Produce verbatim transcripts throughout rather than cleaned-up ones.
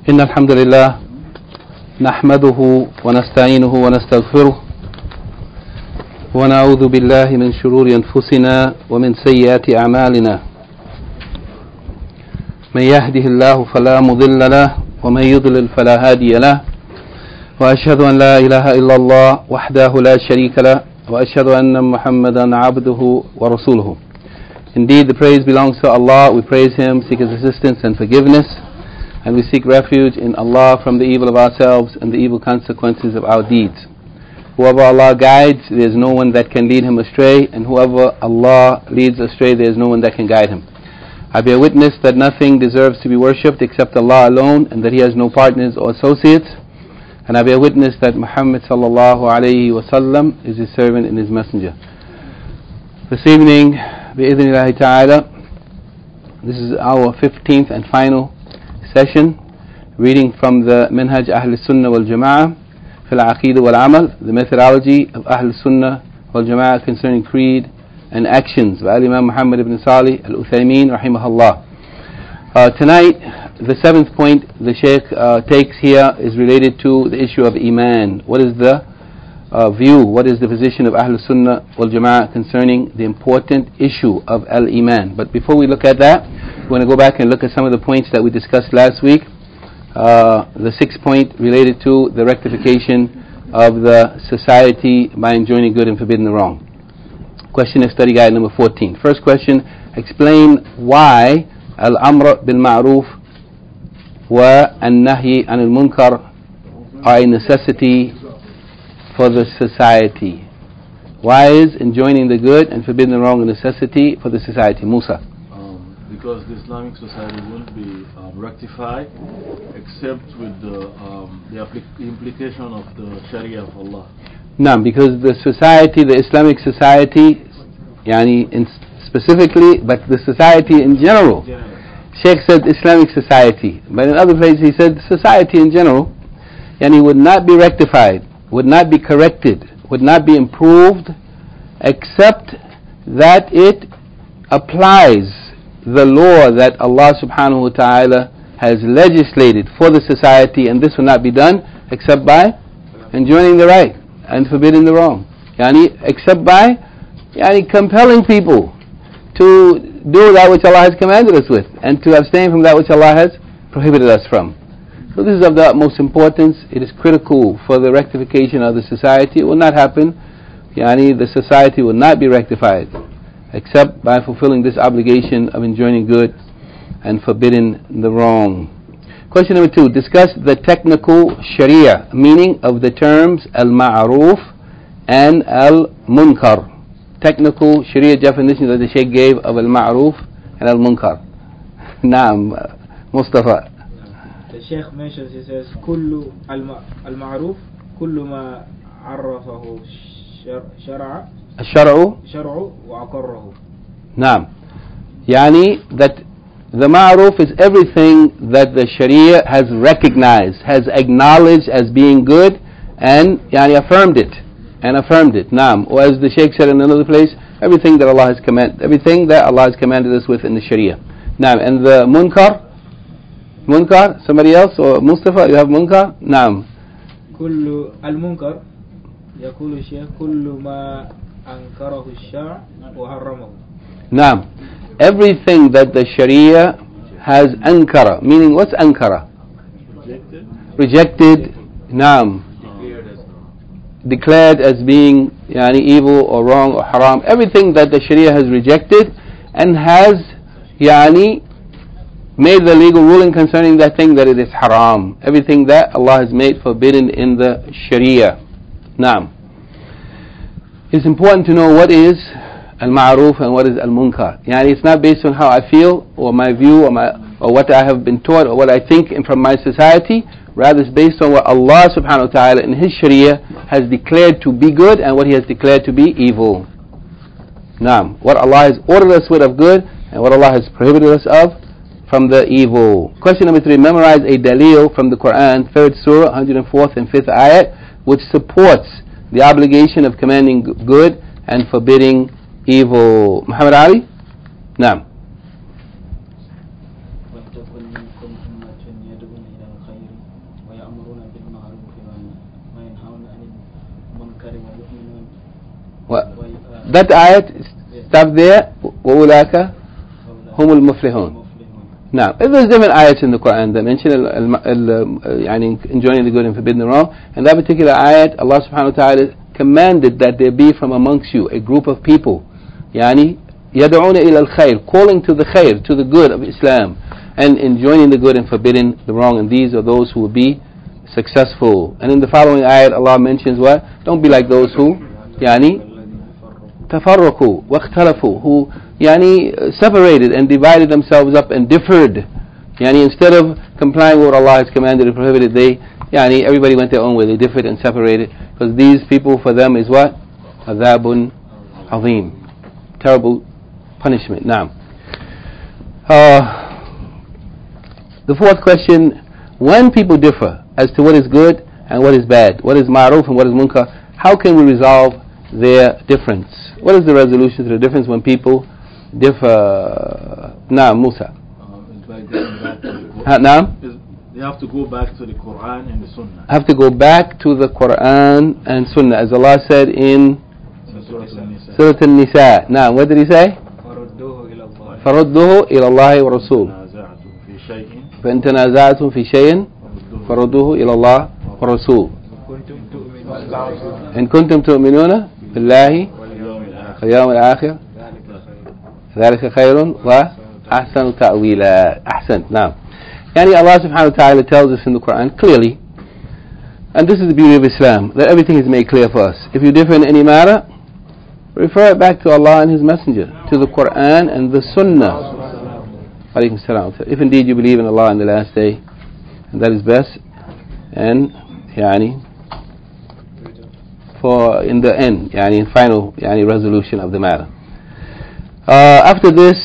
إن الحمد لله نحمده ونستعينه ونستغفره ونعوذ بالله من شرور أنفسنا ومن سيئات أعمالنا من يهده الله فلا مضل له ومن يضلل فلا هادي له وأشهد أن لا إله إلا الله وحده لا شريك له وأشهد أن محمدا عبده ورسوله. Indeed, the praise belongs to Allah. We praise Him, seek His assistance and forgiveness, and we seek refuge in Allah from the evil of ourselves and the evil consequences of our deeds. Whoever Allah guides, there is no one that can lead him astray, and whoever Allah leads astray, there is no one that can guide him. I bear witness that nothing deserves to be worshipped except Allah alone, and that He has no partners or associates. And I bear witness that Muhammad sallallahu alayhi wa sallam is His servant and His messenger. This evening, bi'idhnillahi ta'ala, this is our fifteenth and final session, reading from the Minhaj Ahl Sunnah wal Jama'ah fil Aqeedah wal Amal, the methodology of Ahl Sunnah wal Jama'ah concerning creed and actions by Imam Muhammad ibn Salih al-Uthaymeen rahimahullah. Uh, tonight, the seventh point the Shaykh uh, takes here is related to the issue of Iman. What is the uh, view, what is the position of Ahl Sunnah wal Jama'ah concerning the important issue of Al-Iman? But before we look at that, we want to go back and look at some of the points that we discussed last week. Uh, the sixth point related to the rectification of the society by enjoining good and forbidding the wrong. Question of study guide number fourteen. First question, explain why al-amr bil ma'ruf wa an-nahy anil munkar are a necessity for the society. Why is enjoining the good and forbidding the wrong a necessity for the society? Musa. Um, because the Islamic society won't be um, rectified except with the, um, the applic- implication of the Sharia of Allah. No, because the society, the Islamic society, yani in specifically, but the society in general. general. Sheikh said Islamic society, but in other places he said society in general, yani would not be rectified, would not be corrected, would not be improved, except that it applies the law that Allah subhanahu wa ta'ala has legislated for the society, and this will not be done except by enjoining the right and forbidding the wrong. Yani, except by yani, compelling people to do that which Allah has commanded us with, and to abstain from that which Allah has prohibited us from. So this is of the utmost importance. It is critical for the rectification of the society. It will not happen. Yani, the society will not be rectified except by fulfilling this obligation of enjoining good and forbidding the wrong. Question number two, discuss the technical Sharia meaning of the terms al-ma'ruf and al-munkar. Technical Sharia definitions that the Shaykh gave of al-ma'ruf and al-munkar. Naam, Mustafa. The Shaykh mentions, he says, كل المعروف كل ما عرفه شرع الشرع شرع وأقره. نعم. يعني that the ma'ruf is everything that the Sharia has recognized, has acknowledged as being good, and yani affirmed it, and affirmed it. Naam. Or as the Shaykh said in another place, everything that Allah has commanded, everything that Allah has commanded us with in the Sharia. Naam. And the munkar, munkar, somebody else, or Mustafa, you have munkar? Naam. كل المنكر يقول الشيخ كل ما أنكره الشرع وحرمه. Naam. Everything that the Sharia has ankara, meaning what's ankara? Rejected. Rejected. Naam. Declared as Declared as being yani, evil or wrong or haram. Everything that the Sharia has rejected and has yani, made the legal ruling concerning that thing that it is haram. Everything that Allah has made forbidden in the Sharia. Naam. It's important to know what is al-ma'ruf and what is al-munkar. Yani it's not based on how I feel or my view or my or what I have been taught or what I think from my society. Rather it's based on what Allah subhanahu wa ta'ala in His Sharia has declared to be good and what He has declared to be evil. Naam. What Allah has ordered us with of good and what Allah has prohibited us of from the evil. Question number three, memorize a dalil from the Quran, third surah, one hundred fourth and fifth ayat, which supports the obligation of commanding good and forbidding evil. Muhammad Ali? Naam. That ayat, stop there. وَأُولَٰئِكَ هُمُ الْمُفْلِحُونَ. Now, if there's different ayats in the Quran that mention يعني enjoining the good and forbidding the wrong, and that particular ayat, Allah subhanahu wa ta'ala commanded that there be from amongst you a group of people, يعني يدعون إلى الخير, calling to the khair, to the good of Islam, and enjoining the good and forbidding the wrong, and these are those who will be successful. And in the following ayat, Allah mentions what? Don't be like those who يعني تفرقوا واختلفوا, who يعني separated and divided themselves up and differed. Yani instead of complying with what Allah has commanded and prohibited, they yani everybody went their own way. They differed and separated, because these people, for them, is what? Adhabun azim, terrible punishment. Now, uh, the fourth question: when people differ as to what is good and what is bad, what is ma'ruf and what is munkar, how can we resolve their difference? What is the resolution to the difference when people differ? Naam, Musa. Naam? They have to go back to the Quran and the Sunnah. Have to go back to the Quran and Sunnah, as Allah said in Surah An-Nisa. Now, what did He say? فَرُدُّهُ إِلَى اللَّهِ وَرَسُولِهِ فَإِن تَنَازَعْتُمْ فِي شَيْءٍ فَرُدُّهُ إِلَى اللَّهِ وَرَسُولِهِ إِن كُنتُمْ تُؤْمِنُونَ بِاللَّهِ وَالْيَوْمِ الْآخِرِ ذلك خير وأحسن تأويلا. أحسن. Now, يعني Allah subhanahu wa ta'ala tells us in the Quran clearly, and this is the beauty of Islam, that everything is made clear for us. If you differ in any matter, refer it back to Allah and His Messenger, to the Quran and the Sunnah. Alaykum salam. If indeed you believe in Allah and the last day, and that is best, and يعني for in the end, يعني in final يعني resolution of the matter. Uh, after this,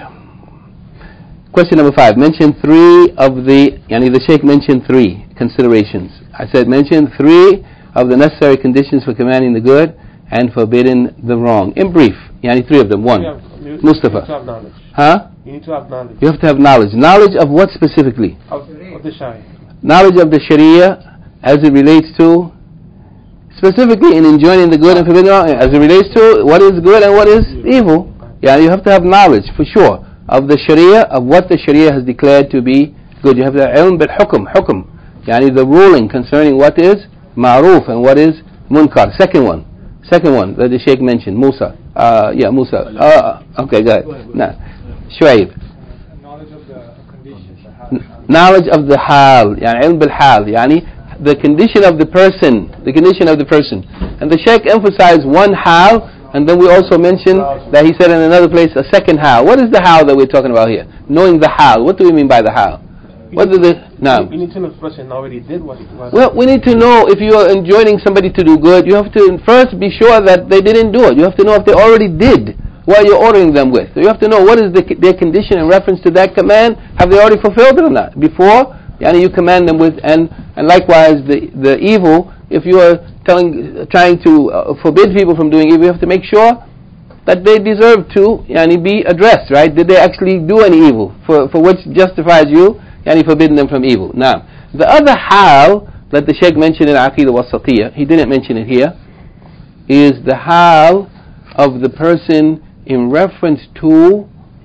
question number five. Mention three of the, yani the Shaykh mentioned three considerations. I said mention three of the necessary conditions for commanding the good and forbidding the wrong. In brief, yani three of them. One, yeah, you, Mustafa. You need to have knowledge. Huh? You need to have knowledge. You have to have knowledge. Knowledge of what specifically? Of, of the Sharia. Knowledge of the Sharia as it relates to, specifically in enjoining the good and forbidding the wrong, as it relates to what is good and what is evil. Yeah, you have to have knowledge for sure of the Sharia, of what the Sharia has declared to be good. You have to have ilm bil hukm, hukm, yani the ruling concerning what is ma'ruf and what is munkar. Second one, second one that the Shaykh mentioned, Musa. Uh, yeah, Musa. Uh, okay, go ahead. Nah. Shuaib. Knowledge of the conditions. Knowledge of the hal, yani ilm bil hal, yani the condition of the person, the condition of the person. And the Shaykh emphasized one hal. And then we also mentioned that he said in another place a second how. What is the how that we're talking about here? Knowing the how. What do we mean by the how? What is the now? You need to know if the person already did what it was. Well, we need to know if you are enjoining somebody to do good. You have to first be sure that they didn't do it. You have to know if they already did what you're ordering them with. So you have to know what is the, their condition in reference to that command. Have they already fulfilled it or not? Before, yani you command them with, and and likewise the the evil. If you are telling, trying to uh, forbid people from doing evil, you have to make sure that they deserve to yani, be addressed, right? Did they actually do any evil for, for which justifies you yani, forbidding them from evil? Now, the other hal that the Shaykh mentioned in Aqidah Wasatiyah, he didn't mention it here, is the hal of the person in reference to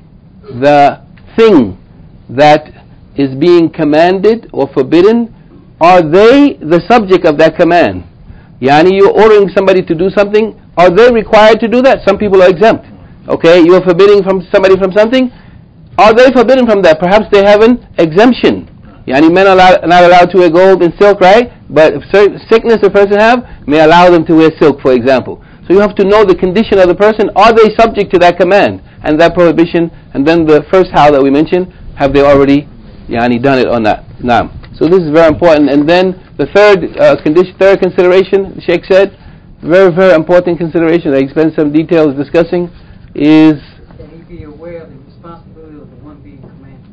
the thing that is being commanded or forbidden. Are they the subject of that command? Yani you're ordering somebody to do something, are they required to do that? Some people are exempt. Okay, you're forbidding from somebody from something, are they forbidden from that? Perhaps they have an exemption. Yani men are not allowed to wear gold and silk, right? But if certain sickness a person have, may allow them to wear silk, for example. So you have to know the condition of the person, are they subject to that command and that prohibition? And then the first how that we mentioned, have they already yani, done it or not? Now, so this is very important. And then the third uh, condition, third consideration, the Sheikh said, very, very important consideration that he spent some details discussing, is that he be aware of the responsibility of the one being commanded.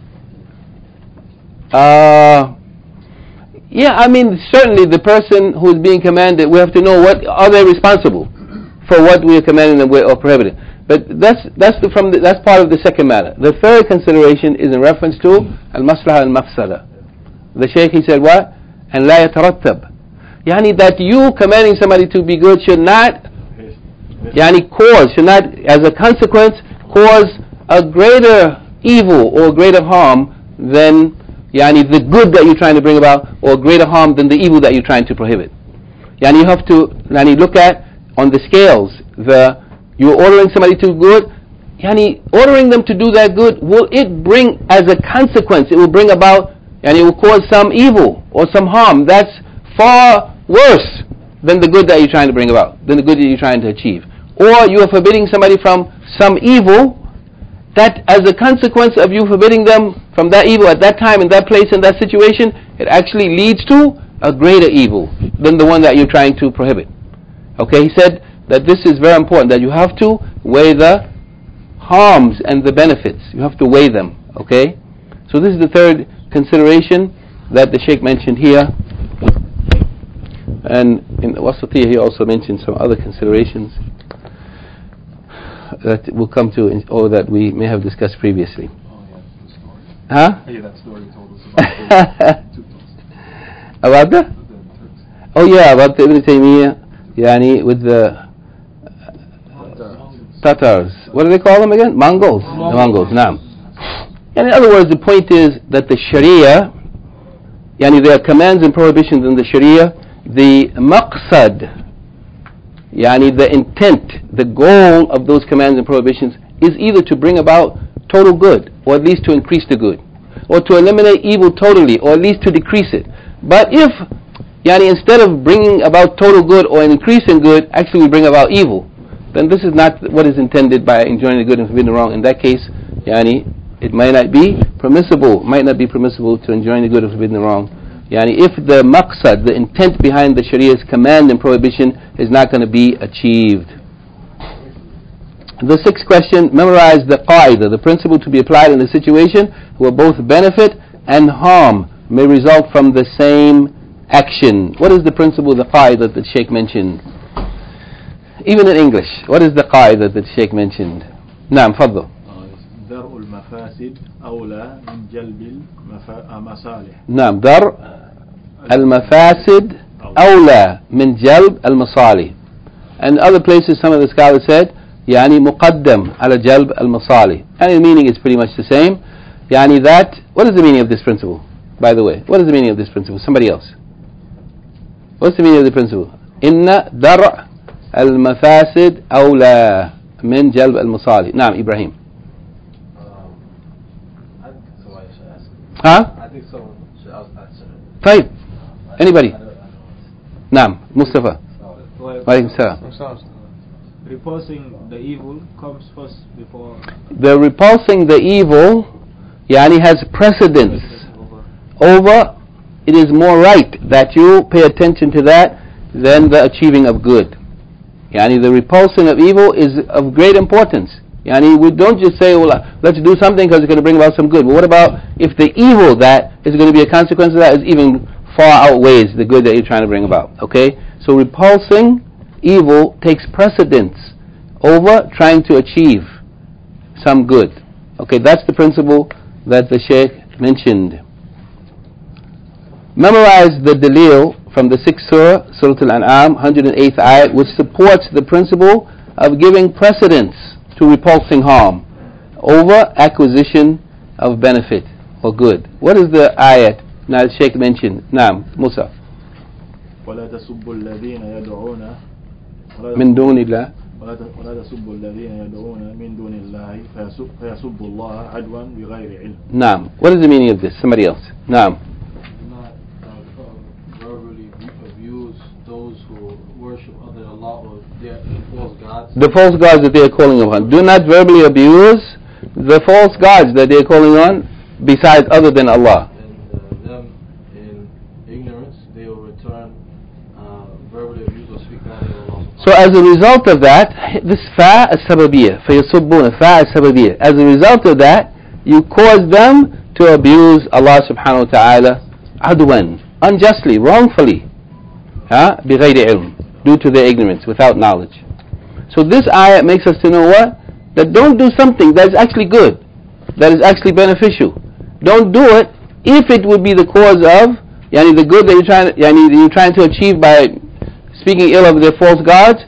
Uh, yeah, I mean, certainly the person who is being commanded, we have to know what are they responsible for what we are commanding them with or prohibiting. But that's that's the, from the, that's part of the second matter. The third consideration is in reference to al-maslaha al-mafsada. The Shaykh, he said what? And la yatarattab. Yani that you commanding somebody to be good should not yani cause, should not, as a consequence, cause a greater evil or greater harm than yani the good that you're trying to bring about, or greater harm than the evil that you're trying to prohibit. Yani you have to yani look at on the scales, the you're ordering somebody to good, yani ordering them to do that good, will it bring as a consequence, it will bring about, and it will cause some evil or some harm that's far worse than the good that you're trying to bring about, than the good that you're trying to achieve. Or you are forbidding somebody from some evil that as a consequence of you forbidding them from that evil at that time, in that place, in that situation, it actually leads to a greater evil than the one that you're trying to prohibit. Okay, he said that this is very important, that you have to weigh the harms and the benefits. You have to weigh them. Okay, so this is the third consideration that the Sheikh mentioned here. And in Wasatiyya he also mentioned some other considerations that we'll come to, in, or that we may have discussed previously. Oh, yeah, the story. Huh? Yeah, that story you told us about the Turks. About the? The Turks. Oh yeah, about the Ibn Taymiyyah, yani with the Tatars. What do they call them again? Mongols. The Mongols, naam. And in other words, the point is that the Sharia, yani there are commands and prohibitions in the Sharia, the maqsad, yani the intent, the goal of those commands and prohibitions is either to bring about total good, or at least to increase the good, or to eliminate evil totally, or at least to decrease it. But if, yani instead of bringing about total good or an increase in good, actually we bring about evil, then this is not what is intended by enjoining the good and forbidding the wrong. In that case, yani it might not be permissible, might not be permissible to enjoin the good and forbidding the wrong. Yani if the maqsad, the intent behind the Sharia's command and prohibition is not going to be achieved. The sixth question, memorize the qaida, the principle to be applied in a situation where both benefit and harm may result from the same action. What is the principle, the qaida that the Shaykh mentioned? Even in English, what is the qaida that the Shaykh mentioned? Naam, faddal. درء المفاسد أولى من جلب المصالح. نعم، درء المفاسد أولى من جلب المصالح. And other places some of the scholars said يعني مقدم على جلب المصالح. And the meaning is pretty much the same. يعني that, what is the meaning of this principle, by the way? What is the meaning of this principle? Somebody else. What's the meaning of the principle? إن درء المفاسد أولى من جلب المصالح. نعم إبراهيم. Huh? I think someone should answer it. طيب. Anybody? نعم مصطفى. Well, وعليكم السلام. repulsing the evil comes first before The repulsing the evil yani has precedence over. over, it is more right that you pay attention to that than the achieving of good. Yani the repulsing of evil is of great importance. Yani we don't just say, well, let's do something because it's going to bring about some good. But what about if the evil that is going to be a consequence of that is even far outweighs the good that you're trying to bring about? Okay? So repulsing evil takes precedence over trying to achieve some good. Okay, that's the principle that the Shaykh mentioned. Memorize the dalil from the sixth surah, Surah Al-An'am, one hundred eighth ayat, which supports the principle of giving precedence to repulsing harm over acquisition of benefit or good. What is the ayat now the Shaykh mentioned? Naam, Musa. ولا تسبوا الذين يدعون من دون الله ولا تسبوا الذين يدعون من دون الله فيسبوا الله عدوا بغير علم. Naam. What is the meaning of this? Somebody else. Naam. Not uh, verbally abuse those who worship other than Allah or their false gods. The false gods that they are calling upon. Do not verbally abuse the false gods that they are calling on besides other than Allah. And uh, them in ignorance, they will return uh, verbally abuse or speak bad of Allah. So as a result of that, this fa as-sababiyya, فَيَصُبُّونَ fa as-sababiyya. As a result of that, you cause them to abuse Allah subhanahu wa ta'ala adwan, unjustly, wrongfully, huh? بِغَيْرِ عِلْم, due to their ignorance, without knowledge. So this ayah makes us to know what? That don't do something that is actually good, that is actually beneficial. Don't do it if it would be the cause of yani the good that you're trying, yani you're trying to achieve by speaking ill of their false gods.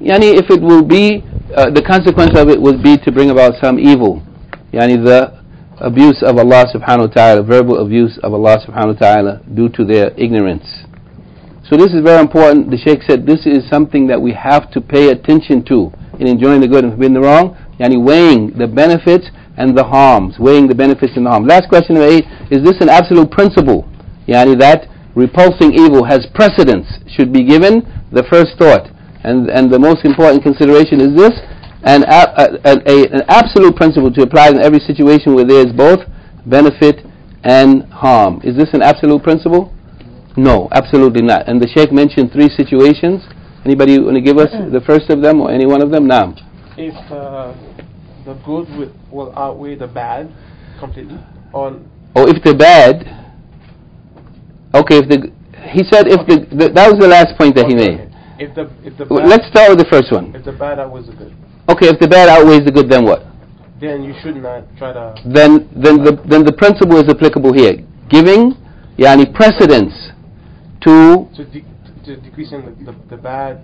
Yani if it will be, uh, the consequence of it would be to bring about some evil. Yani the abuse of Allah subhanahu wa ta'ala, verbal abuse of Allah subhanahu wa ta'ala due to their ignorance. So this is very important. The Shaykh said this is something that we have to pay attention to in enjoying the good and forbidding the wrong. Yani weighing the benefits and the harms. Weighing the benefits and the harms. Last question number eight. Is this an absolute principle? Yani that repulsing evil has precedence, should be given the first thought. And and the most important consideration is this, an, a, a, a, an absolute principle to apply in every situation where there is both benefit and harm. Is this an absolute principle? No, absolutely not. And the Shaykh mentioned three situations. Anybody want to give us the first of them or any one of them? Naam. If uh, the good will, will outweigh the bad completely, or or if the bad, okay, if the he said if okay. the, the that was the last point that okay, he made. Okay. If the if the Well, bad, let's start with the first one. If the bad outweighs the good, Okay, if the bad outweighs the good, then what? then you should not try to. Then then the then the principle is applicable here. Giving yani precedence to To, de- to decreasing the, the, the bad.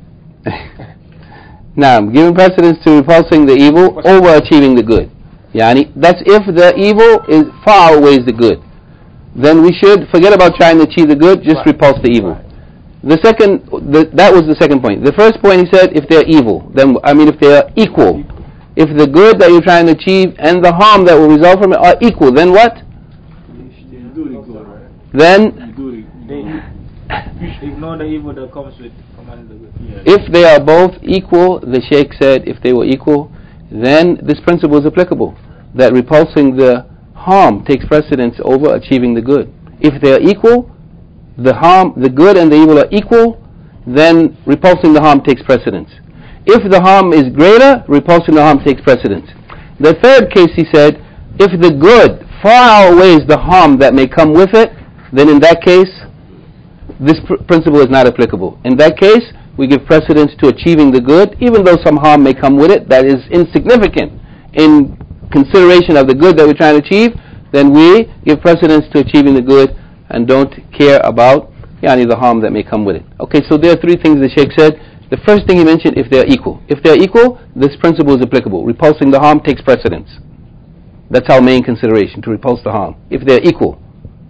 now giving precedence to repulsing the evil over achieving the good. Yani that's if the evil is far outweighs the good. Then we should forget about trying to achieve the good, just Right. repulse the evil. Right. The second, the, that was the second point. The first point he said, if they're evil, then I mean if they are equal. If the good that you're trying to achieve and the harm that will result from it are equal, then what? You do the good, right? Then, You do the They, you you should ignore the evil that comes with commanding the good. yeah. if they are both equal, the Shaykh said, if they were equal, then this principle is applicable. That repulsing the harm takes precedence over achieving the good. If they are equal, the harm, the good and the evil are equal, then repulsing the harm takes precedence. If the harm is greater, repulsing the harm takes precedence. The third case, he said, if the good far outweighs the harm that may come with it, then in that case, this pr- principle is not applicable. In that case, we give precedence to achieving the good, even though some harm may come with it that is insignificant in consideration of the good that we're trying to achieve, then we give precedence to achieving the good and don't care about yani, the harm that may come with it. Okay, so there are three things the Shaykh said. The first thing he mentioned, if they're equal. If they're equal, this principle is applicable. Repulsing the harm takes precedence. That's our main consideration, to repulse the harm. If they're equal.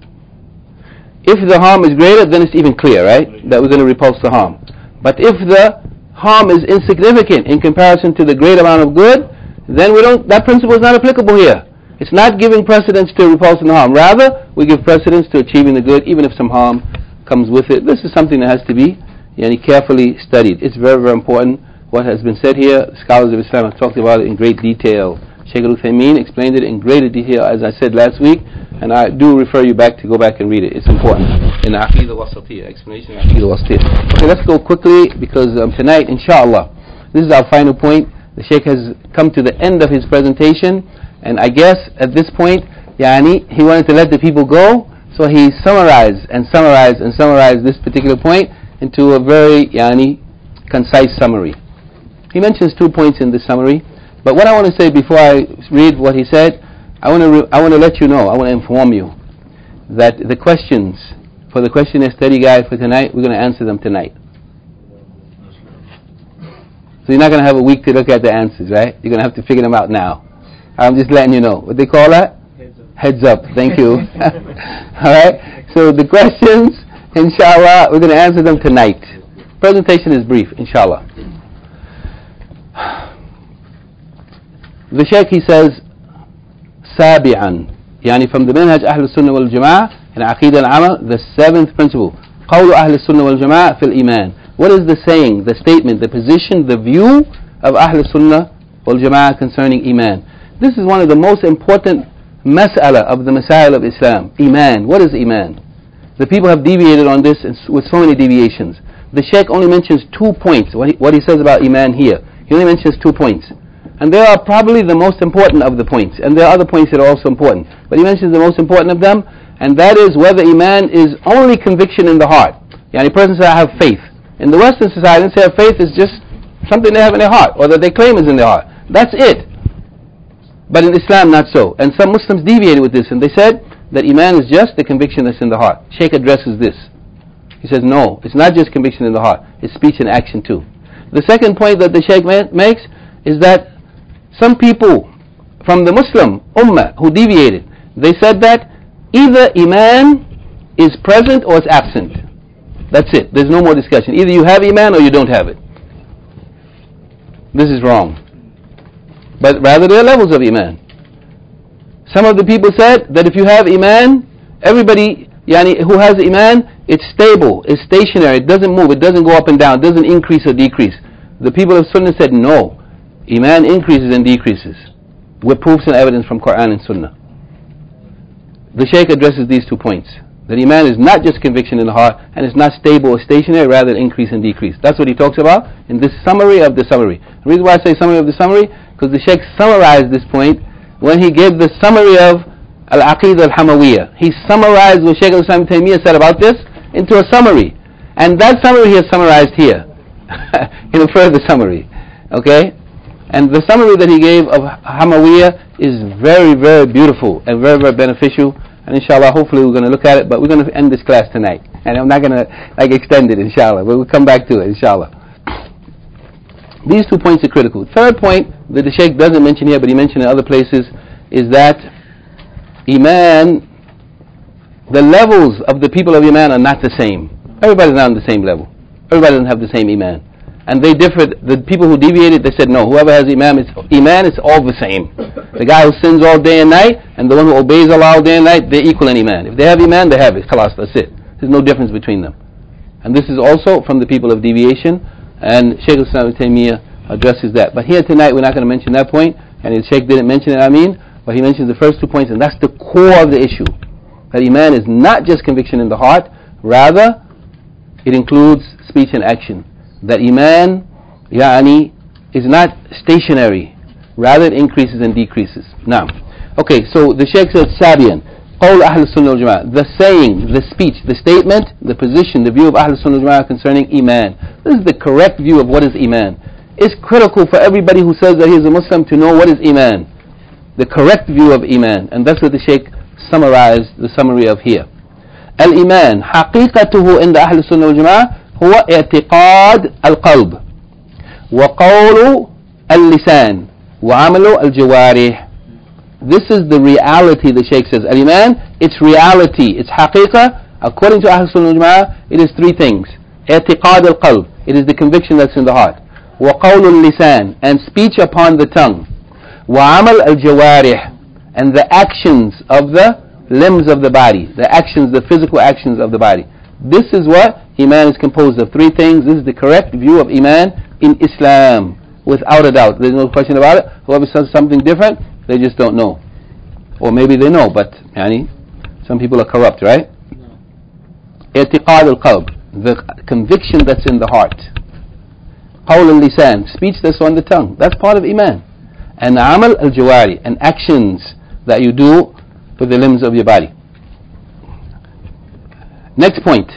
If the harm is greater, then it's even clear, right? That we're going to repulse the harm. But if the harm is insignificant in comparison to the great amount of good, then we don't, that principle is not applicable here. It's not giving precedence to repulsing the harm. Rather, we give precedence to achieving the good, even if some harm comes with it. This is something that has to be yani, carefully studied. It's very, very important what has been said here. Scholars of Islam have talked about it in great detail. Shaykh Al-Uthaymeen explained it in greater detail, as I said last week, and I do refer you back to go back and read it. It's important. In the Aqidah Wasatiyah, explanation of Aqidah Wasatiyah. Okay, let's go quickly, because um, tonight, inshallah, this is our final point. The Shaykh has come to the end of his presentation, and I guess at this point, yani, he wanted to let the people go, so he summarized and summarized and summarized this particular point into a very yani, concise summary. He mentions two points in this summary, but what I want to say before I read what he said, I want to re- I want to let you know, I want to inform you that the questions for the questionnaire study guide for tonight, we're going to answer them tonight. So you're not going to have a week to look at the answers, right? You're going to have to figure them out now. I'm just letting you know. What they call that? Heads up. Heads up. Thank you. Alright? So the questions, inshallah, we're going to answer them tonight. Presentation is brief, inshallah. The Shaykh, he says, سابعا, يعني from the منهج أهل السنة والجماعة in عقيدة العمل, the seventh principle, قول أهل السنة والجماعة في الإيمان. What is the saying, the statement, the position, the view of Ahl Sunnah wal Jama'ah concerning Iman? This is one of the most important mas'ala of the masail of Islam. Iman. What is Iman? The people have deviated on this with so many deviations. The Shaykh only mentions two points, what he, what he says about Iman here. He only mentions two points. And they are probably the most important of the points. And there are other points that are also important. But he mentions the most important of them, and that is whether Iman is only conviction in the heart. Yani a person says, I have faith. In the Western society, they say faith is just something they have in their heart, or that they claim is in their heart. That's it. But in Islam, not so. And some Muslims deviated with this, and they said that Iman is just the conviction that's in the heart. Shaykh addresses this. He says, no, it's not just conviction in the heart. It's speech and action too. The second point that the Shaykh ma- makes is that some people from the Muslim Ummah who deviated, they said that either Iman is present or it's absent. That's it. There's no more discussion. Either you have Iman or you don't have it. This is wrong. But rather there are levels of Iman. Some of the people said that if you have Iman, everybody yani, who has Iman, it's stable, it's stationary, it doesn't move, it doesn't go up and down, it doesn't increase or decrease. The people of Sunnah said no. Iman increases and decreases with proofs and evidence from Quran and Sunnah. The Shaykh addresses these two points. That Iman is not just conviction in the heart and it's not stable or stationary, rather increase and decrease. That's what he talks about in this summary of the summary. The reason why I say summary of the summary, because the Shaykh summarized this point when he gave the summary of Al-Aqidah Al-Hamawiyah. He summarized what Shaykh al-Islam Ibn Taymiyyah said about this into a summary. And that summary he has summarized here in a further summary. Okay? And the summary that he gave of Hamawiyah is very, very beautiful and very, very beneficial. And inshallah, hopefully we're going to look at it, but we're going to end this class tonight. And I'm not going to like extend it, inshallah, but we'll come back to it, inshallah. These two points are critical. Third point that the Shaykh doesn't mention here, but he mentioned in other places, is that Iman, the levels of the people of Iman are not the same. Everybody's not on the same level. Everybody doesn't have the same Iman. And they differed. The people who deviated, they said, no, whoever has Iman, it's, Iman, it's all the same. The guy who sins all day and night, and the one who obeys Allah all day and night, they're equal in Iman. If they have Iman, they have it. Khalas, that's it. There's no difference between them. And this is also from the people of deviation, and Shaykh al-Islam Ibn Taymiyyah addresses that. But here tonight, we're not going to mention that point, and the Shaykh didn't mention it, I mean, but he mentions the first two points, and that's the core of the issue. That Iman is not just conviction in the heart, rather, it includes speech and action. That Iman, yani, is not stationary, rather it increases and decreases. Now, okay, so the Shaykh said, Sabian, Qawl Ahl Sunnah wal Jama'ah, the saying, the speech, the statement, the position, the view of Ahl Sunnah wal Jama'ah concerning Iman. This is the correct view of what is Iman. It's critical for everybody who says that he is a Muslim to know what is Iman. The correct view of Iman. And that's what the Shaykh summarized the summary of here. Al-Iman, حقيقته عند أهل السنة والجماعة هو اعتقاد القلب وقول اللسان وعمل الجوارح. This is the reality, the Shaykh says. Al-Iman, it's reality, it's haqiqah. According to Ahl Sunnah wal Jama'ah, it is three things. اعتقاد القلب, it is the conviction that's in the heart. وقول اللسان, and speech upon the tongue. وعمل الجوارح, and the actions of the limbs of the body, the actions, the physical actions of the body. This is what Iman is composed of. Three things. This is the correct view of Iman in Islam, without a doubt. There's no question about it. Whoever says something different, they just don't know. Or maybe they know, but yani, some people are corrupt, right? اعتقاد القلب, the conviction that's in the heart. قول اللسان, speech that's on the tongue. That's part of Iman. And amal al-jawari, and actions that you do with the limbs of your body. Next point.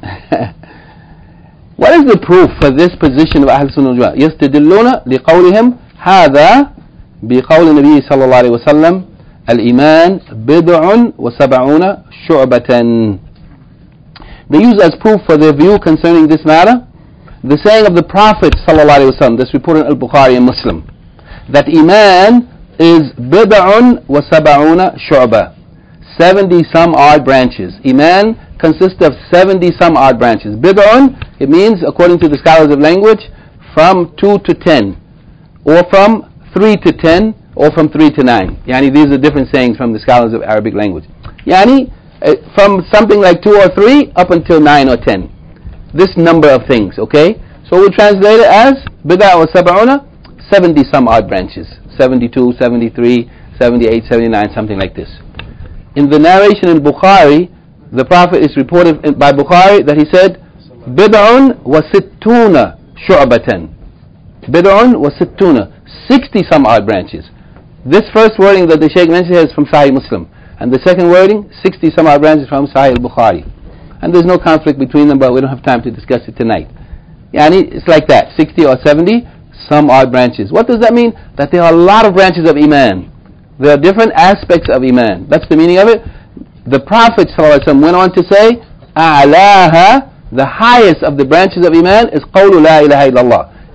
What is the proof for this position of Ahl Sunnah wal Jama'ah? يستدلون لقولهم هذا بقول النبي صلى الله عليه وسلم الإيمان بضع وسبعون شعبة. They use as proof for their view concerning this matter the saying of the Prophet صلى الله عليه وسلم, that's reported in Al-Bukhari and Muslim, that Iman is bid'un wa sab'una shu'ba, seventy some odd branches. Iman consists of seventy some odd branches. Bid'un, it means, according to the scholars of language, from two to ten, or from three to ten, or from three to nine. Yani, these are different sayings from the scholars of Arabic language. Yani, uh, from something like two or three up until nine or ten. This number of things, okay? So we'll translate it as bid'a wa sab'una, seventy some odd branches. seventy-two, seventy-three, seventy-eight, seventy-nine, something like this. In the narration in Bukhari, the Prophet is reported by Bukhari that he said, Bid'un wa sittuna shu'batan. Bid'un wa sittuna, sixty some odd branches. This first wording that the Shaykh mentioned here is from Sahih Muslim. And the second wording, sixty some odd branches from Sahih al-Bukhari. And there's no conflict between them, but we don't have time to discuss it tonight. Yani, it's like that, sixty or seventy some odd branches. What does that mean? That there are a lot of branches of Iman. There are different aspects of Iman. That's the meaning of it. The Prophet ﷺ went on to say, أعلاها, the highest of the branches of Iman is قول لا إله إلا الله,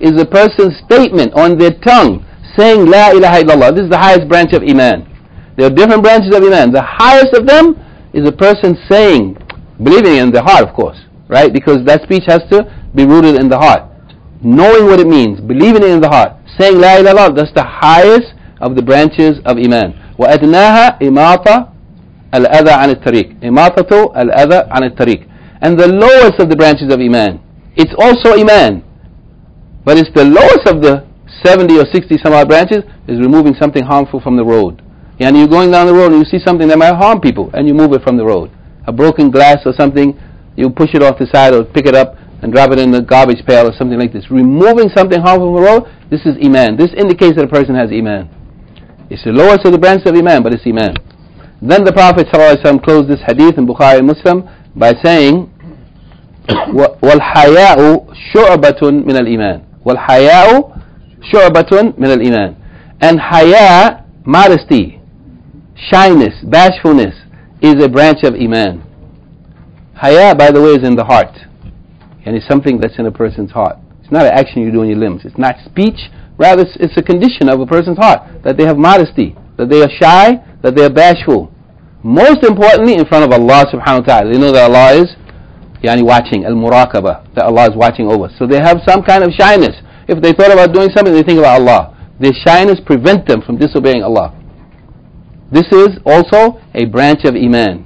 is a person's statement on their tongue saying La ilaha illallah. This is the highest branch of Iman. There are different branches of Iman. The highest of them is a person saying, believing in the heart, of course, right? Because that speech has to be rooted in the heart. Knowing what it means, believing it in the heart, saying La ilaha illallah, that's the highest of the branches of Iman. وَأَدْنَاهَا إِمَاطَةَ الْأَذَى عَنِ الطَّرِيقِ إِمَاطَةُ الْأَذَى عَنِ الطَّرِيقِ. And the lowest of the branches of Iman, it's also Iman, but it's the lowest of the seventy or sixty some odd branches, is removing something harmful from the road. And you're going down the road and you see something that might harm people, and you move it from the road. A broken glass or something, you push it off the side or pick it up and drop it in the garbage pail or something like this. Removing something harmful from the road, this is Iman. This indicates that a person has Iman. It's the lowest of the branches of Iman, but it's Iman. Then the Prophet ﷺ closed this hadith in Bukhari and Muslim by saying, وَالْحَيَاءُ شُعْبَةٌ مِنَ الْإِيمَانِ وَالْحَيَاءُ شُعْبَةٌ مِنَ الْإِيمَانِ. And haya, modesty, shyness, bashfulness, is a branch of Iman. Haya, by the way, is in the heart. And it's something that's in a person's heart. It's not an action you do in your limbs. It's not speech. Rather, it's, it's a condition of a person's heart. That they have modesty. That they are shy. That they are bashful. Most importantly, in front of Allah subhanahu wa ta'ala. They know that Allah is yani watching. Al-muraqabah. That Allah is watching over. So they have some kind of shyness. If they thought about doing something, they think about Allah. Their shyness prevents them from disobeying Allah. This is also a branch of Iman.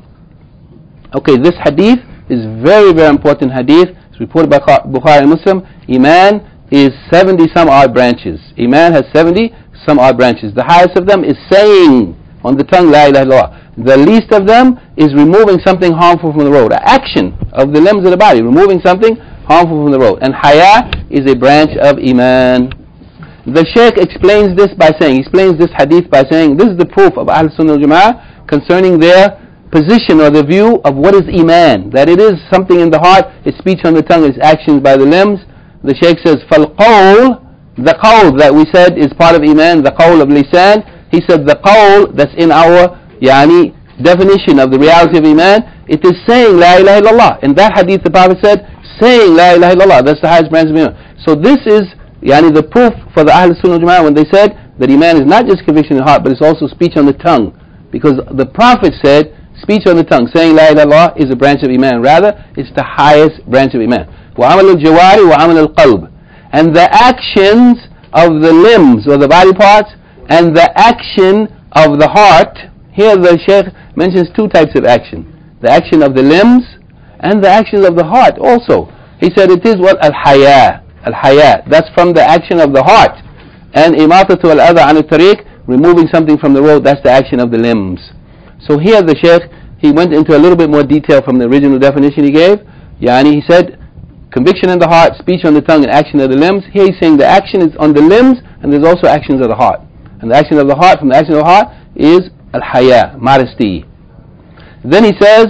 Okay, this hadith is very, very important hadith. It's reported by Bukhari and Muslim. Iman is seventy some odd branches. Iman has seventy some odd branches. The highest of them is saying on the tongue La ilaha illallah. The least of them is removing something harmful from the road. An action of the limbs of the body, removing something harmful from the road. And haya is a branch of Iman. The Shaykh explains this by saying, he explains this hadith by saying, this is the proof of Ahl Sunnah al Jama'ah concerning their position or the view of what is Iman. That it is something in the heart, it's speech on the tongue, it's actions by the limbs. The Shaykh says, فَالْقَوْلِ, the qawl that we said is part of Iman, the qawl of lisan. He said the qawl that's in our yani, definition of the reality of Iman, it is saying La ilaha illallah. In that hadith the Prophet said, saying La ilaha illallah, that's the highest branch of Iman. So this is yani, the proof for the Ahl Sunnah Jama'ah when they said that Iman is not just conviction in the heart, but it's also speech on the tongue. Because the Prophet said, speech on the tongue, saying La ilaha illallah is a branch of Iman. Rather, it's the highest branch of Iman. وَعَمَلُ الْجَوَارِ وَعَمَلُ الْقَلْبِ. And the actions of the limbs or the body parts and the action of the heart. Here the Shaykh mentions two types of action. The action of the limbs and the actions of the heart also. He said it is what? Al-haya. Al-haya. That's from the action of the heart. And imatatu al-adha an al-tariq, removing something from the road, that's the action of the limbs. So here the Shaykh, he went into a little bit more detail from the original definition he gave. Yani he said, conviction in the heart, speech on the tongue, and action of the limbs. Here he's saying the action is on the limbs, and there's also actions of the heart. And the action of the heart, from the action of the heart, is al-haya, modesty. Then he says,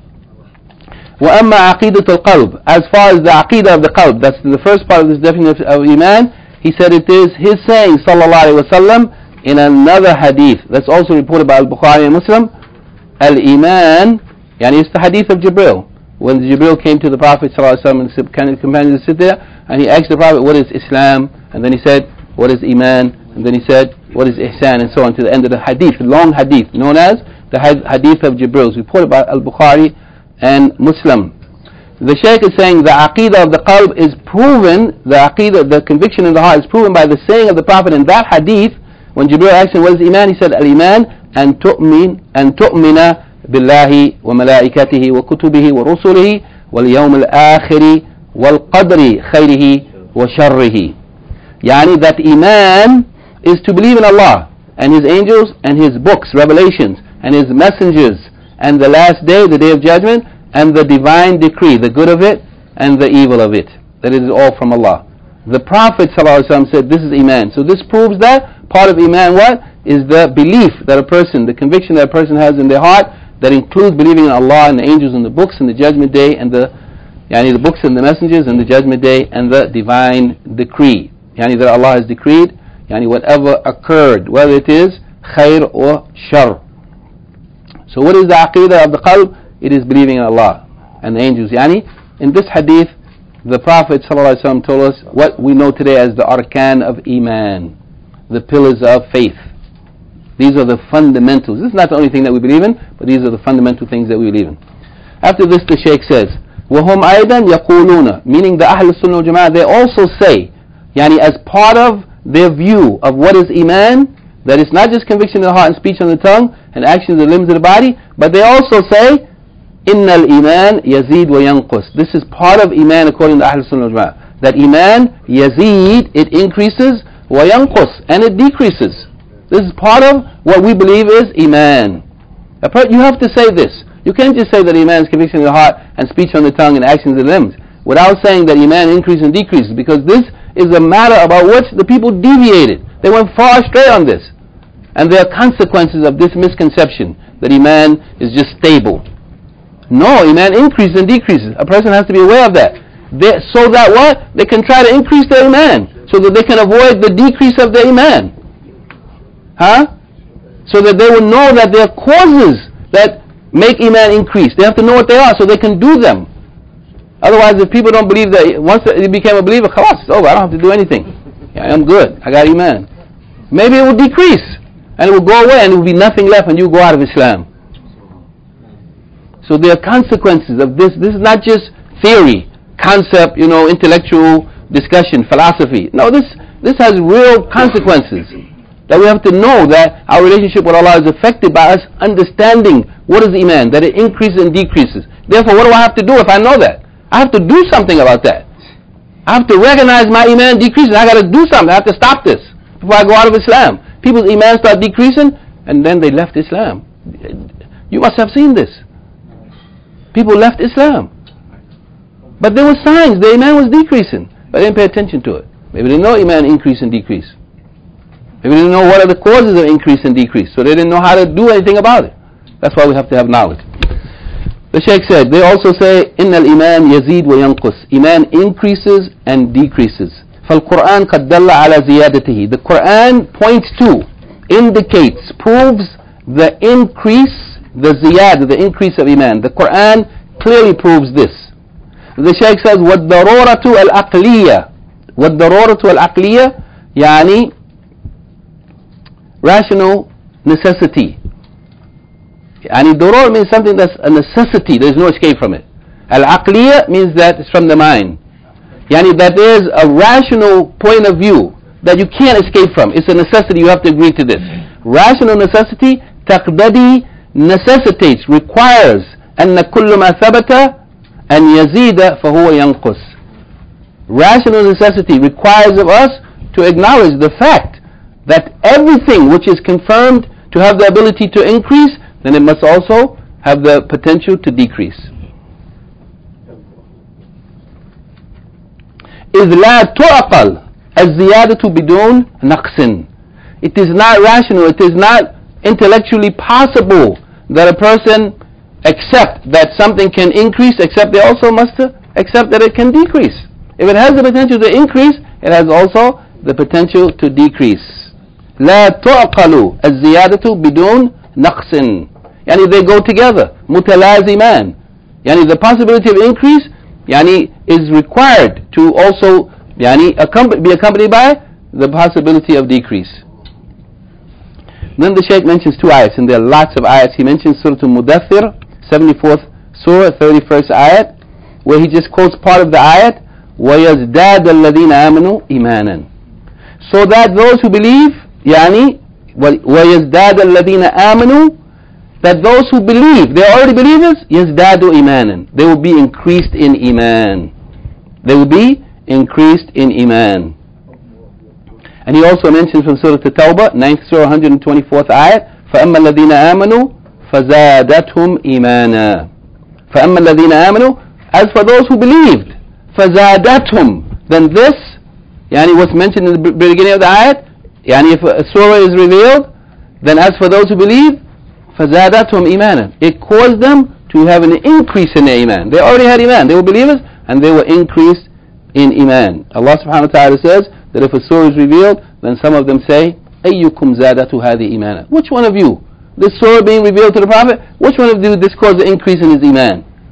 وَأَمَّا عَقِيدَةُ الْقَلْبِ. As far as the aqidah of the qalb, that's the first part of this definition of Iman, he said it is his saying, sallallahu alayhi wa sallam, in another hadith, that's also reported by Al-Bukhari and Muslim, Al-Iman, yani it's the hadith of Jibril. When Jibril came to the Prophet sallallahu alayhi wa sallam and the companions sit there, and he asked the Prophet, what is Islam? And then he said, what is Iman? And then he said, what is Ihsan? And so on to the end of the hadith, long hadith, known as the hadith of Jibril, reported by Al-Bukhari and Muslim. The Shaykh is saying the aqidah of the qalb is proven, the aqidah, the conviction in the heart is proven by the saying of the Prophet in that hadith. When Jibril asked him, what is Iman? He said, Al-Iman, an tu'min, an tu'mina billahi wa malaikatihi wa kutubihi wa rusulihi wal yawm al-akhiri wal qadri khayrihi wa sharrihi. Yani that Iman is to believe in Allah and His angels and His books, revelations, and His messengers, and the last day, the day of judgment, and the divine decree, the good of it and the evil of it. That it is all from Allah. The Prophet ﷺ said this is Iman. So this proves that part of Iman what? Is the belief that a person, the conviction that a person has in their heart, that includes believing in Allah and the angels and the books and the judgment day and the yani the books and the messengers and the judgment day and the divine decree. Yani that Allah has decreed, yani whatever occurred, whether it is khair or shar. So what is the aqidah of the qalb? It is believing in Allah and the angels. Yani in this hadith, the Prophet ﷺ told us what we know today as the arkan of iman, the pillars of faith. These are the fundamentals. This is not the only thing that we believe in, but these are the fundamental things that we believe in. After this, the Shaykh says, وَهُمْ أَيْضًا يَقُولُونَ, meaning the Ahl Sunnah wal Jama'ah, they also say, yani as part of their view of what is iman, that it's not just conviction in the heart and speech on the tongue and actions of the limbs of the body, but they also say, إِنَّ الْإِيمَانِ يَزِيدُ وَيَنْقُصُ. This is part of iman according to Ahl Sunnah wal Jama'ah. That iman, yazid, it increases, وَيَنْقُصُ, and it decreases. This is part of what we believe is iman. You have to say this. You can't just say that iman is conviction in the heart and speech on the tongue and actions of the limbs without saying that iman increases and decreases, because this is a matter about which the people deviated. They went far astray on this. And there are consequences of this misconception that iman is just stable. No, iman increases and decreases. A person has to be aware of that. They, so that what? They can try to increase their iman, so that they can avoid the decrease of their iman. Huh? So that they will know that there are causes that make iman increase. They have to know what they are so they can do them. Otherwise, if people don't believe that, once they became a believer, khalas, it's over, I don't have to do anything. Yeah, I'm good, I got iman. Maybe it will decrease, and it will go away, and it will be nothing left, and you go out of Islam. So there are consequences of this. This is not just theory, concept, you know, intellectual discussion, philosophy. No, this this has real consequences. That we have to know that our relationship with Allah is affected by us understanding what is iman, that it increases and decreases. Therefore, what do I have to do if I know that? I have to do something about that. I have to recognize my iman decreases. I got to do something. I have to stop this before I go out of Islam. People's iman start decreasing, and then they left Islam. You must have seen this. People left Islam. But there were signs the iman was decreasing, but they didn't pay attention to it. Maybe they didn't know iman increase and decrease. Maybe they didn't know what are the causes of increase and decrease, so they didn't know how to do anything about it. That's why we have to have knowledge. The Shaykh said, they also say, إِنَّ الْإِيمَانِ يَزِيدُ وَيَنْقُصُ. Iman increases and decreases. فَالْقُرْآنِ قَدْ دَلَّ عَلَى زِيَادَتِهِ. The Quran points to, indicates, proves the increase, the ziyad, the increase of iman. The Quran clearly proves this. The Shaykh says, وَالضَّرُورَةُ الْعَقْلِيَّةُ وَالضَّرُورَةُ الْعَقْلِيَّةُ يعني rational necessity. Yani darur means something that's a necessity, there's no escape from it. Al-aqliya means that it's from the mind. Yani that there's a rational point of view that you can't escape from. It's a necessity, you have to agree to this. Rational necessity, taqdadi, necessitates, requires, أن كل ما ثبت أن يزيد فهو ينقص. Rational necessity requires of us to acknowledge the fact that everything which is confirmed to have the ability to increase, then it must also have the potential to decrease. إذ لا تعقل الزيادة بدون نقص. It is not rational, it is not intellectually possible that a person accept that something can increase, except they also must accept that it can decrease. If it has the potential to increase, it has also the potential to decrease. لا تعقل الزيادة بدون نقص. يعني they go together. متلازمان. يعني the possibility of increase يعني is required to also يعني be accompanied by the possibility of decrease. Then the Shaykh mentions two ayats, and there are lots of ayats. He mentions Surah Al-Mudaththir, seventy-fourth Surah, thirty-first ayat, where he just quotes part of the ayat, وَيَزْدَادَ الَّذِينَ آمَنُوا إِيمَانًا. So that those who believe, يعني وَيَزْدَادَ الَّذِينَ آمَنُوا, that those who believe, they are already believers, يَزْدَادُ إِيمَانًا, they will be increased in iman. They will be increased in iman. And he also mentions from Surah At-Tawbah, ninth Surah, one hundred twenty-fourth ayat, فَأَمَّا الَّذِينَ آمَنُوا فَزَادَتْهُمْ إِيمَانًا. فَأَمَّا الَّذِينَ آمَنُوا, as for those who believed, فَزَادَتْهُمْ, then this, yani what's mentioned in the beginning of the ayat, yani if a surah is revealed, then as for those who believe, فَزَادَتْهُمْ إِيمَانًا, it caused them to have an increase in their iman. They already had iman, they were believers, and they were increased in iman. Allah subhanahu wa ta'ala says that if a surah is revealed, then some of them say, أَيُّكُمْ زَادَتُ هَذِي إِيمَانًا. Which one of you, this surah being revealed to the Prophet, which one of you this caused an increase in his iman?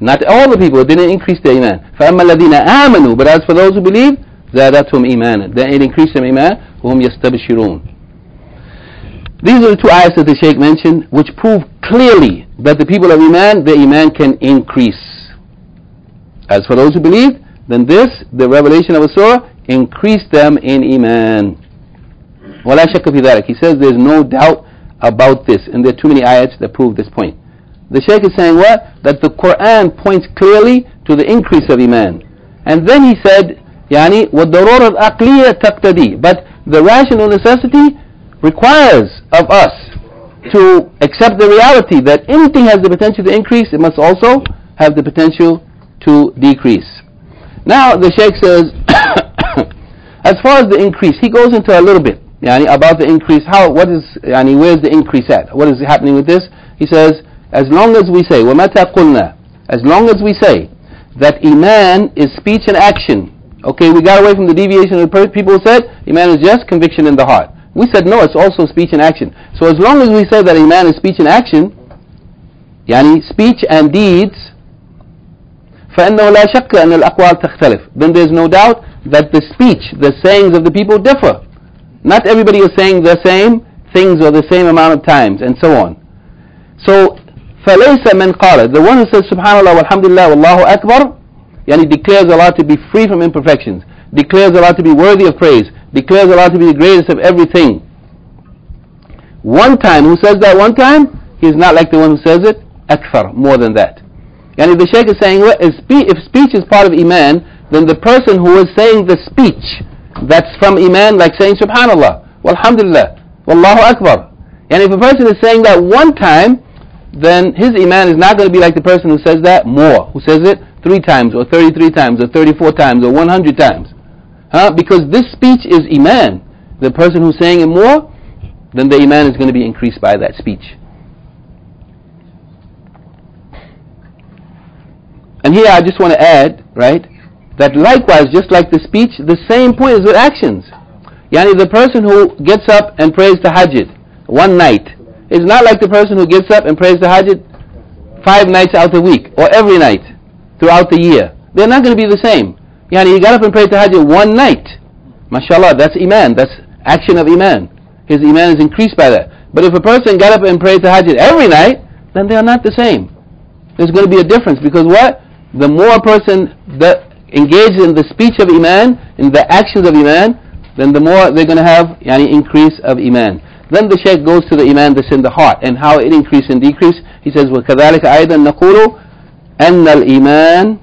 Not all the people, it didn't increase their iman. فَأَمَّا الَّذِينَ آمَنُوا, but as for those who believe, زَادَتْهُمْ إِيمَانًا, then it increased their iman. وَهُمْ يَسْتَبْشِرُونَ. These are the two ayahs that the Shaykh mentioned, which prove clearly that the people of iman, their iman can increase. As for those who believe, then this, the revelation of a surah, increased them in iman. وَلَا شَكَّ فِي ذَلك. He says there's no doubt about this, and there are too many ayats that prove this point. The Shaykh is saying what? That the Quran points clearly to the increase of iman. And then he said, يعني وَالضَّرُورَ الْأَقْلِيَّةَ تَقْتَدِي, but the rational necessity requires of us to accept the reality that anything has the potential to increase, it must also have the potential to decrease. Now the Shaykh says, as far as the increase, he goes into a little bit يعني, about the increase. How? What is? يعني, where's the increase at? What is happening with this? He says, as long as we say, وَمَتَى قُلْنَا, as long as we say that iman is speech and action. Okay, we got away from the deviation of the people who said iman is just conviction in the heart. We said no, it's also speech and action. So as long as we say that iman is speech and action, يعني speech and deeds, فَإِنَّهُ لَا شَكَّ أَنَّ الْأَقْوَالِ تَخْتَلِفُ, then there's no doubt that the speech, the sayings of the people differ. Not everybody is saying the same things or the same amount of times, and so on. So فَلَيْسَ مَنْ قَالَ, the one who says Subhanallah walhamdulillah wallahu akbar, yani declares Allah to be free from imperfections, declares Allah to be worthy of praise, declares Allah to be the greatest of everything. One time, who says that one time, he is not like the one who says it akthar, more than that. Yani the Shaykh is saying, well, if speech is part of iman, then the person who is saying the speech that's from iman, like saying Subhanallah walhamdulillah wallahu akbar, and if a person is saying that one time, then his iman is not going to be like the person who says that more, who says it three times or thirty-three times or thirty-four times or one hundred times. Huh? Because this speech is iman. The person who's saying it more, then the iman is going to be increased by that speech. And here I just want to add, right, that likewise, just like the speech, the same point is with actions. Yani the person who gets up and prays tahajjud one night is not like the person who gets up and prays tahajjud five nights out the week or every night throughout the year. They're not going to be the same. Yani he got up and prayed tahajjud one night. MashaAllah, that's iman, that's action of iman. His iman is increased by that. But if a person got up and prayed tahajjud every night, then they are not the same. There's going to be a difference, because what? The more a person that engages in the speech of iman, in the actions of iman, then the more they're going to have yani increase of iman. Then the Shaykh goes to the iman that's in the heart and how it increase and decrease. He says, وَكَذَلِكَ أَيْضًا نَقُولُ أَنَّ الْإِيمَانِ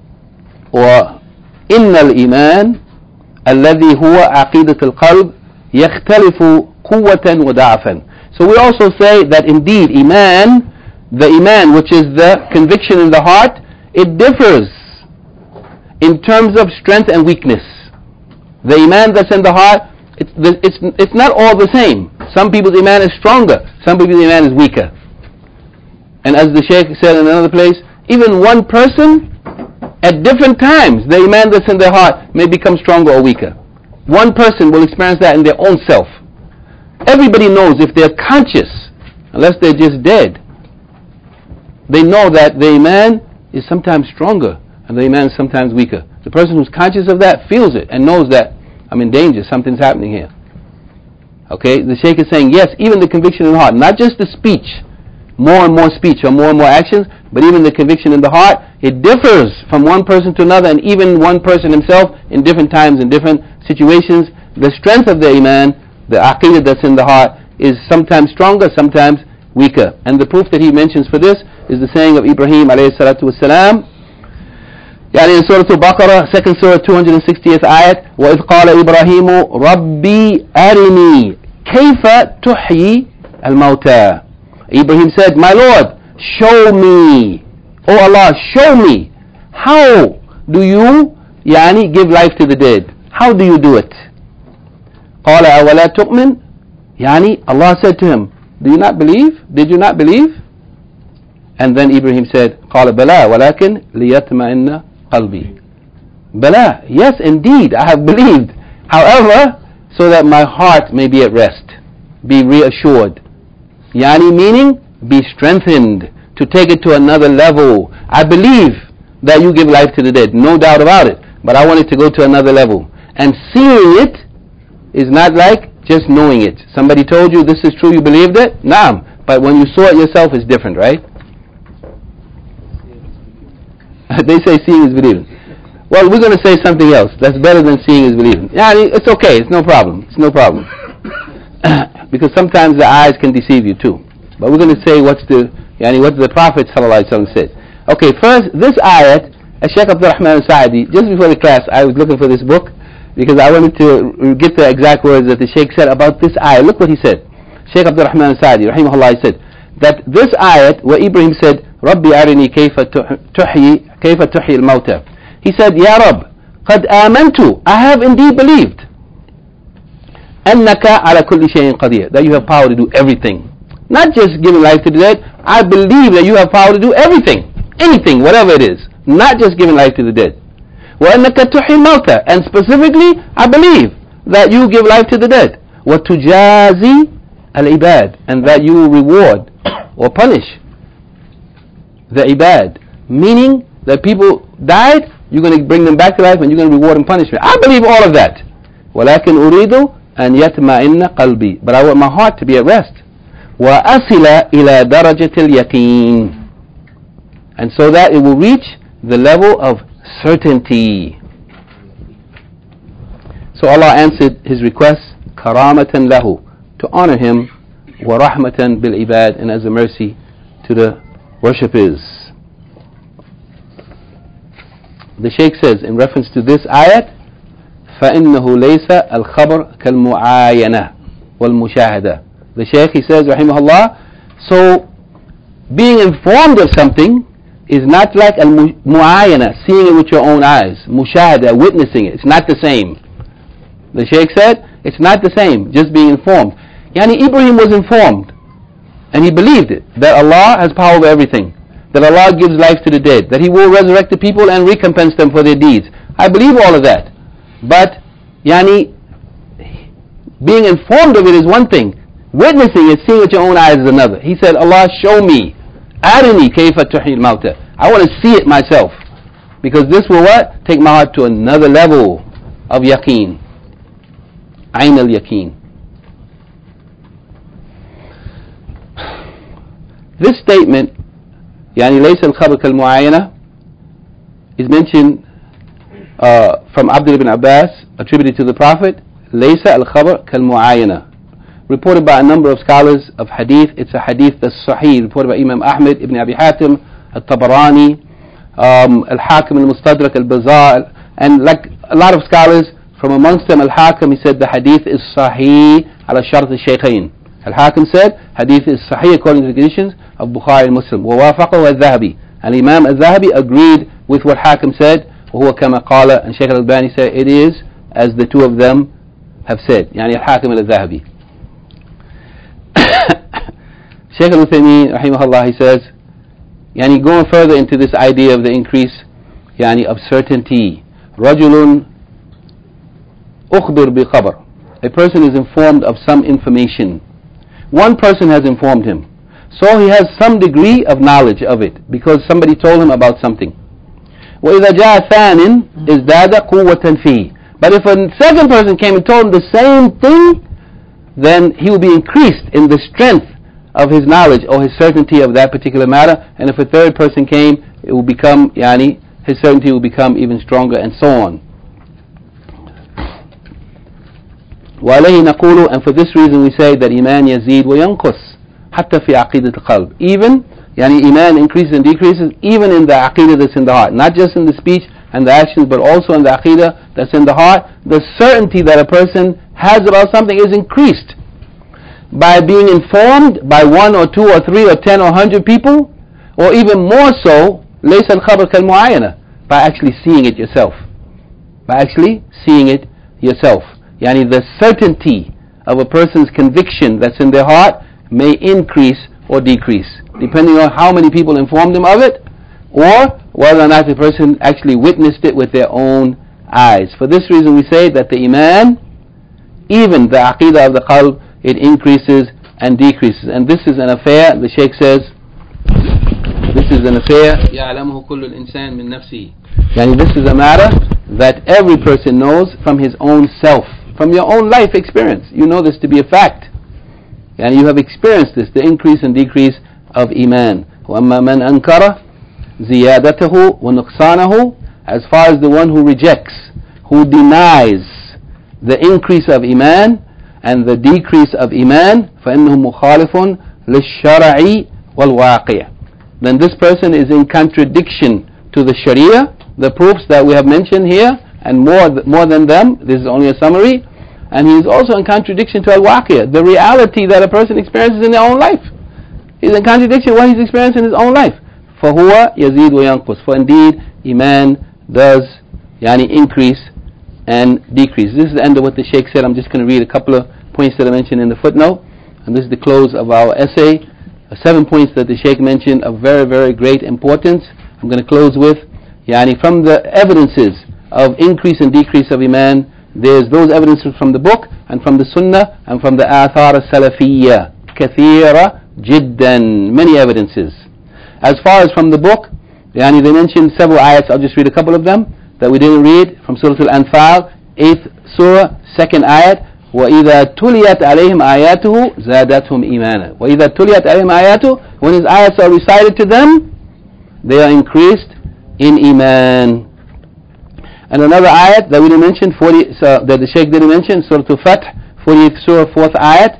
وَإِنَّ الْإِيمَانِ الَّذِي هُوَ عَقِيدَةُ الْقَلْبِ يَخْتَلِفُ قُوَّةً وَضَعَفًا. So we also say that indeed iman, the iman which is the conviction in the heart, it differs in terms of strength and weakness. The iman that's in the heart, it's, it's, it's not all the same. Some people's iman is stronger, some people's iman is weaker. And as the Shaykh said in another place, even one person at different times, the iman that's in their heart may become stronger or weaker. One person will experience that in their own self. Everybody knows if they're conscious, unless they're just dead, they know that the iman is sometimes stronger and the iman is sometimes weaker. The person who's conscious of that feels it and knows that I'm in danger, something's happening here. Okay, the Shaykh is saying, yes, even the conviction in the heart, not just the speech, more and more speech or more and more actions, but even the conviction in the heart, it differs from one person to another, and even one person himself in different times, in different situations. The strength of the iman, the aqeedah that's in the heart, is sometimes stronger, sometimes weaker. And the proof that he mentions for this is the saying of Ibrahim alayhi salatu wasalam, يعني in Surah Al-Baqarah, second Surah, two hundred sixtieth ayat, وَإِذْ قَالَ إِبْرَاهِيمُ رَبِّي أَرِنِي كَيْفَ تُحْيِي الْمَوْتَى. Ibrahim said, my Lord, show me, oh Allah, show me, how do you يعني, give life to the dead? How do you do it? قَالَ أَوَلَا تُؤْمِنْ, يعني, Allah said to him, do you not believe? Did you not believe? And then Ibrahim said, قَالَ بَلَا وَلَكِنْ لِيَطْمَئِنَّ قَلْبِي. Bala, yes indeed, I have believed. However, so that my heart may be at rest, be reassured. Yani meaning, be strengthened, to take it to another level. I believe that you give life to the dead, no doubt about it, but I want it to go to another level. And seeing it is not like just knowing it. Somebody told you this is true, you believed it? Naam. But when you saw it yourself, it's different, right? They say seeing is believing. Well, we're going to say something else. That's better than seeing is believing. Yeah, it's okay. It's no problem. It's no problem. Because sometimes the eyes can deceive you too. But we're going to say what's the, yani what the Prophet ﷺ said. Okay, first, this ayat, Shaykh Abdul Rahman al-Sa'di, just before the class, I was looking for this book because I wanted to get the exact words that the Shaykh said about this ayat. Look what he said. Shaykh Abdul Rahman al-Sa'di, rahimahullah, said that this ayat, where Ibrahim said, Rabbi arini kayfa tuhyi, kayfa tuhyi al-mawta. He said, Ya Rabb, qad amantu, I have indeed believed. Annaka ala kulli shayin qadir, that you have power to do everything. Not just giving life to the dead, I believe that you have power to do everything. Anything, whatever it is. Not just giving life to the dead. وَأَنَّكَ تُحْيِي الْمَوْتَى, and specifically, I believe that you give life to the dead. وَتُجَازِي الْعِبَادِ, and that you will reward or punish the ibad. Meaning that people died, you're going to bring them back to life and you're going to reward and punish them. I believe all of that. وَلَكِنْ أُرِيدُ أَنْ يَتْمَئِنَّ قَلْبِي, but I want my heart to be at rest. وَأَصِلَ إِلَى دَرَجَةِ الْيَقِينِ, and so that it will reach the level of certainty. So Allah answered his request, karamatan lahu, to honor him, wa rahmatan bil ibad, and as a mercy to the worshippers. The Shaykh says in reference to this ayat, فَإِنَّهُ لَيْسَ الْخَبَرْ كَالْمُعَايَنَةِ وَالْمُشَاهَدَةِ. The Shaykh, he says, rahimahullah, so being informed of something is not like al-mu'ayana, seeing it with your own eyes, mushahada, witnessing it. It's not the same. The Shaykh said, it's not the same, just being informed. Yani Ibrahim was informed, and he believed it, that Allah has power over everything, that Allah gives life to the dead, that He will resurrect the people and recompense them for their deeds. I believe all of that. But, yani, being informed of it is one thing, witnessing it, seeing it with your own eyes is another. He said, Allah, show me. Arini kayfa tuhyi al-mawta. I want to see it myself. Because this will what? Take my heart to another level of yaqeen. Ayn al-yaqeen. This statement, yani laysa al-khabar kal-mu'ayana, is mentioned uh, from Abdullah ibn Abbas, attributed to the Prophet. Laysa al-khabar kal-mu'ayana. Reported by a number of scholars of hadith. It's a hadith that's sahih, reported by Imam Ahmed, Ibn Abi Hatim, Al-Tabarani, um, Al-Hakim, Al-Mustadrak, Al-Bazar, and like a lot of scholars, from amongst them Al-Hakim, he said the hadith is sahih ala shart al-shaykhain. Al-Hakim said hadith is sahih according to the conditions of Bukhari and Muslim. وَوَافَقَهُ الذَّهَبِي, and Imam Al-Zahabi agreed with what Hakim said, وَهُوَ كَمَا قَالَ, and Shaykh Al-Albani said it is as the two of them have said, yani Al-Hakim and Al-Zahabi. Shaykh Al-Uthaymeen, rahimahullah, he says, yani going further into this idea of the increase, yani of certainty. رَجُلٌ أُخْبِرْ بِخَبَرٍ, a person is informed of some information. One person has informed him, so he has some degree of knowledge of it, because somebody told him about something. وَإِذَا جَاءَ ثَانٍ إِزْدَادَ قُوَّةً فِيهِ, but if a second person came and told him the same thing, then he will be increased in the strength of his knowledge or his certainty of that particular matter. And if a third person came, it will become, yani, his certainty will become even stronger, and so on. وَعَلَيْهِ نَقُولُ, and for this reason we say that iman yazid وَيَنْقُص حَتَّى فِي عَقِيدَةِ الْقَلْبِ, even, yani iman increases and decreases even in the aqidah that's in the heart, not just in the speech and the actions, but also in the aqidah that's in the heart. The certainty that a person has about something is increased by being informed by one or two or three or ten or hundred people, or even more so, لَيْسَ الْخَبَرْ كَالْمُعَايَنَةِ, by actually seeing it yourself. By actually seeing it yourself. Yani the certainty of a person's conviction that's in their heart may increase or decrease, depending on how many people informed them of it, or whether or not the person actually witnessed it with their own eyes. For this reason we say that the iman, even the aqidah of the qalb, it increases and decreases. And this is an affair, the Shaykh says, this is an affair يعلمه كل الإنسان من نفسه. Yani this is a matter that every person knows from his own self, from your own life experience. You know this to be a fact. Yani you have experienced this, the increase and decrease of Iman. وَأَمَّا مَنْ أَنْكَرَ زِيَادَتَهُ وَنُقْصَانَهُ. As far as the one who rejects, who denies the increase of Iman and the decrease of Iman, فَإِنَّهُ مُخَالِفٌ لِلشَّرَعِ وَالْوَاقِعِ. Then this person is in contradiction to the Sharia, the proofs that we have mentioned here, and more more than them. This is only a summary. And he is also in contradiction to al-waqi', the reality that a person experiences in their own life. He's in contradiction with what he's experiencing in his own life. فَهُوَ يَزِيدُ وَيَنْقُص. For indeed, Iman does yani, increase and decrease. This is the end of what the Shaykh said. I'm just going to read a couple of points that I mentioned in the footnote. And this is the close of our essay. Uh, seven points that the Shaykh mentioned of very, very great importance. I'm going to close with, yani, from the evidences of increase and decrease of Iman, there's those evidences from the book and from the Sunnah and from the Athar al-Salafiyya. Kathira jiddan. Many evidences. As far as from the book, yani, they mentioned several ayats. I'll just read a couple of them that we didn't read from Surah Al-Anfal, eighth Surah, second ayat. وَإِذَا تُلِيَتْ عَلَيْهِمْ آيَاتُهُ زَادَتْهُمْ إِيمَانًا. وَإِذَا تُلِيَتْ عَلَيْهِمْ آيَاتُهُ. When his ayats are recited to them, they are increased in Iman. And another ayat that we didn't mention, forty, so that the Shaykh didn't mention, Surah Al-Fath, forty-eighth Surah, fourth ayat.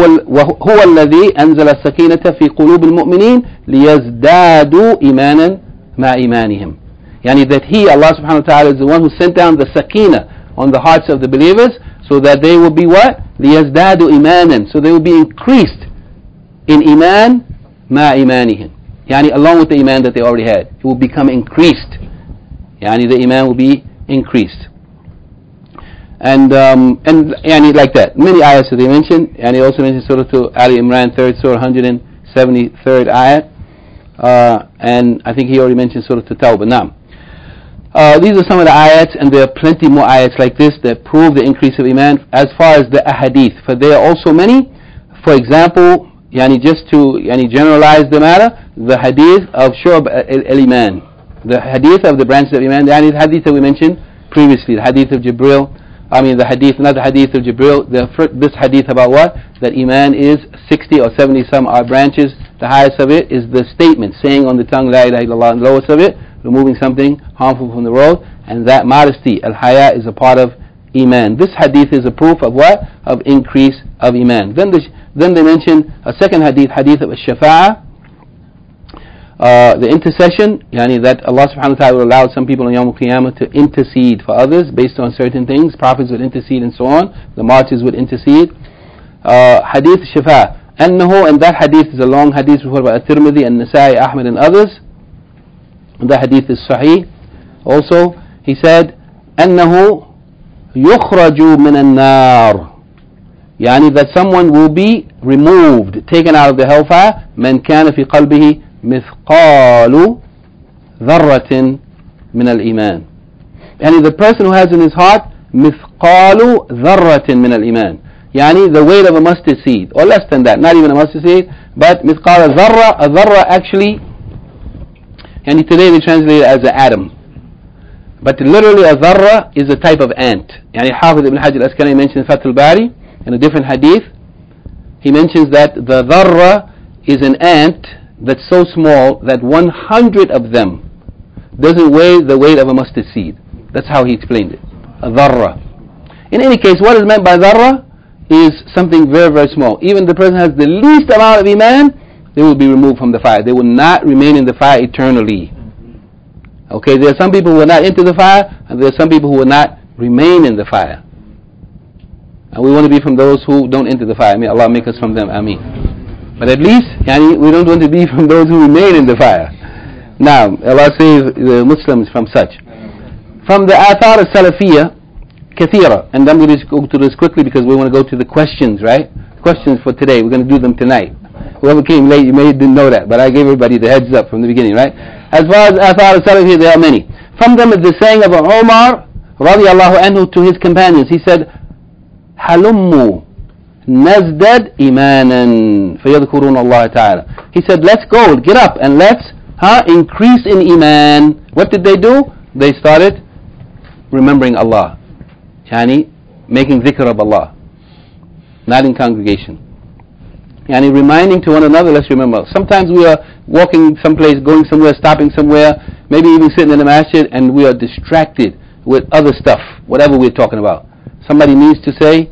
هو الذي أنزل السكينة في قلوب المؤمنين ليزدادوا إيمانا مع إيمانهم. Yani that He, Allah subhanahu wa ta'ala, is the one who sent down the sakina on the hearts of the believers, so that they will be what? لِيَزْدَادُوا إِيمَانًا. So they will be increased in Iman مَا إِيمَانِهِمْ. Yani along with the Iman that they already had. It will become increased. Yani the Iman will be increased. And, um, and yani like that. Many ayahs that they mentioned. And he also mentioned Surah Ali Imran, third Surah, one hundred seventy-third ayat. Uh, and I think he already mentioned Surah At-Tawbah. Now, Uh, these are some of the ayats, and there are plenty more ayats like this that prove the increase of Iman. As far as the ahadith, for there are also many. For example, yani just to yani generalize the matter, the hadith of Shu'ab al-Iman, the hadith of the branches of Iman, the hadith that we mentioned previously, the hadith of Jibril, I mean the hadith, not the hadith of Jibril, the, this hadith about what? That Iman is sixty or seventy some odd branches. The highest of it is the statement, saying on the tongue, La ilaha illallah, and the lowest of it, removing something harmful from the road, and that modesty, al-haya, is a part of Iman. This hadith is a proof of what? Of increase of Iman. Then, the, then they mention a second hadith, hadith of al-shafa'ah, uh, the intercession, yani that Allah subhanahu wa ta'ala will allow some people on Yawm al-Qiyamah to intercede for others based on certain things. Prophets would intercede and so on. The martyrs would intercede. Uh, hadith al-shafa'ah. أنه, and that hadith is a long hadith reported by At-Tirmidhi and Nasa'i, Ahmad and others. And the hadith is sahih. Also, he said, أنه يخرج من النار. Yani that someone will be removed, taken out of the hellfire. من كان في قلبه مثقال ذرة من الإيمان. Yani the person who has in his heart مثقال ذرة من الإيمان. Yani the weight of a mustard seed, or less than that, not even a mustard seed, but مثقال ذرة, a ذرة actually, and today they translate it as an atom. But literally a dharra is a type of ant. Yani Hafiz ibn Hajar al-Asqalani mentioned Fath al-Bari in a different hadith. He mentions that the dharra is an ant that's so small that one hundred of them doesn't weigh the weight of a mustard seed. That's how he explained it. A dharra. In any case, what is meant by dharra is something very, very small. Even the person has the least amount of iman, they will be removed from the fire. They will not remain in the fire eternally. Okay, there are some people who will not enter the fire, and there are some people who will not remain in the fire. And we want to be from those who don't enter the fire. May Allah make us from them. Ameen. But at least, yani, we don't want to be from those who remain in the fire. Now, Allah saves the Muslims from such. From the Athar al-Salafiyya, kathira. And I'm going to go to this quickly because we want to go to the questions, right? Questions for today. We're going to do them tonight. Whoever came late, you may didn't know that, but I gave everybody the heads up from the beginning, right? As far as Athar al-Salafiyya, there are many. From them is the saying of Umar radiallahu anhu to his companions. He said, Halummu nazdad imanan fayadhkurun Allah ta'ala. He said, let's go, get up and let's huh, increase in iman, what did they do? They started remembering Allah, yani making dhikr of Allah, not in congregation. Yani reminding to one another, let's remember. Sometimes we are walking someplace, going somewhere, stopping somewhere, maybe even sitting in the masjid, and we are distracted with other stuff, whatever we're talking about. Somebody needs to say,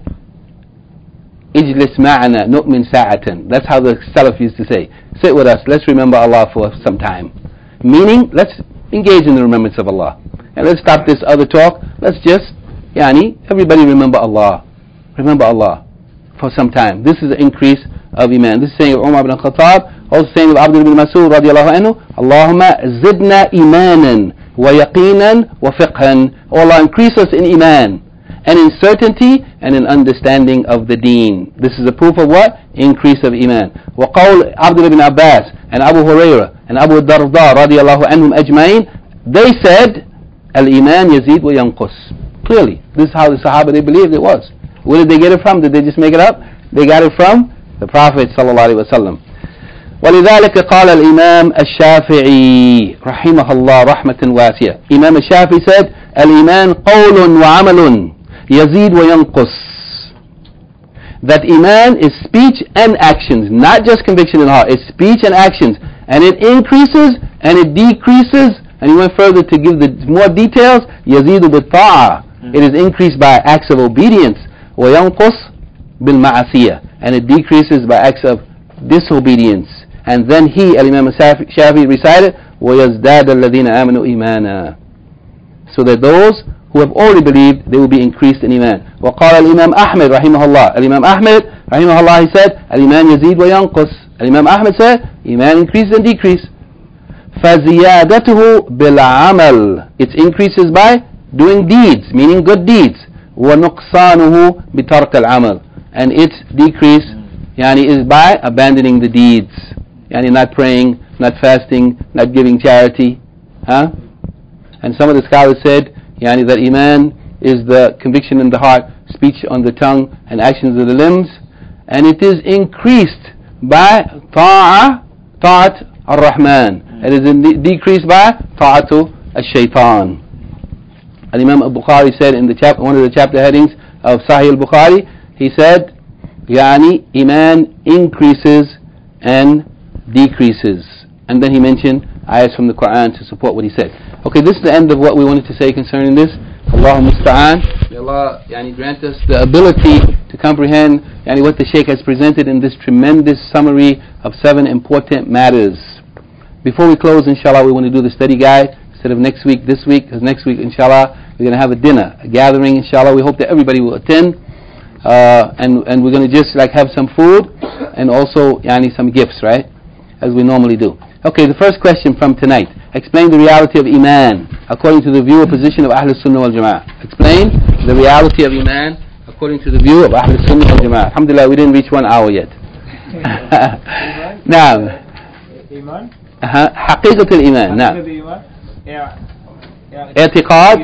Ijlis ma'ana nu'min sa'atan. That's how the Salaf used to say. Sit with us, let's remember Allah for some time. Meaning, let's engage in the remembrance of Allah. And let's stop this other talk. Let's just, yani, everybody remember Allah. Remember Allah for some time. This is an increase of iman. This is saying of Umar ibn Khattab, also saying of Abdul ibn Mas'ud radiallahu anhu, Allahumma zidna imanan wa yaqinan wa fiqhan. Oh Allah, increase us in iman and in certainty and in understanding of the deen. This is a proof of what? Increase of iman. Wa qawl Abdul ibn Abbas and Abu Hurairah and Abu Darda radiallahu anhum ajma'in, they said, al-iman yazid wa yanqus. Clearly, this is how the Sahaba, they believed it was. Where did they get it from? Did they just make it up? They got it from the Prophet sallallahu alaihi wasallam. ولذلك قال الإمام الشافعي رحمه الله رحمة واسعة. Imam al-Shafi'i said, الإيمان قول وعمل يزيد وينقص. That iman is speech and actions, not just conviction in the heart. It's speech and actions, and it increases and it decreases. And he went further to give the more details. يزيد بالطاعة. It is increased by acts of obedience. وينقص بالمعصية. And it decreases by acts of disobedience. And then he, Al-Imam Shafi'i, recited, وَيَزْدَادَ الَّذِينَ آمَنُوا إِيمَانًا. So that those who have already believed, they will be increased in iman. وقال الإمام أحمد رحمه الله. Al-Imam Ahmed رحمه الله, he said, الإيمان يزيد وينقص. Al-Imam Ahmed said, iman increases and decreases. فَزِيَادَتُهُ بِالْعَمَلِ. It increases by doing deeds, meaning good deeds. وَنُقْصَانُهُ بِتَرْكَ الْعَمَلِ. And its decrease, yani, is by abandoning the deeds. Yani not praying, not fasting, not giving charity. Huh? And some of the scholars said, yani, that iman is the conviction in the heart, speech on the tongue, and actions of the limbs. And it is increased by ta'ah, ta'at ar-Rahman. It is in decreased by ta'atu al-shaytan. Al-Imam al-Bukhari said in the chap- one of the chapter headings of Sahih al-Bukhari, he said, yani, iman increases and decreases. And then he mentioned ayahs from the Quran to support what he said. Okay, this is the end of what we wanted to say concerning this. Allahu musta'an. May Allah, yani, grant us the ability to comprehend, yani, what the Shaykh has presented in this tremendous summary of seven important matters. Before we close, inshallah, we want to do the study guide instead of next week, this week, because next week, inshallah, we're going to have a dinner, a gathering, inshallah. We hope that everybody will attend. Uh, and and we're going to just like have some food and also yani, some gifts, right, as we normally do. Okay, the first question from tonight: explain the reality of iman according to the view or position of Ahlul Sunnah wal Jama'ah. Explain the reality of iman according to the view of Ahlul Sunnah wal Jama'ah. Alhamdulillah, we didn't reach one hour yet. Naam. Iman. حقيقة الإيمان. نعم. اعتقاد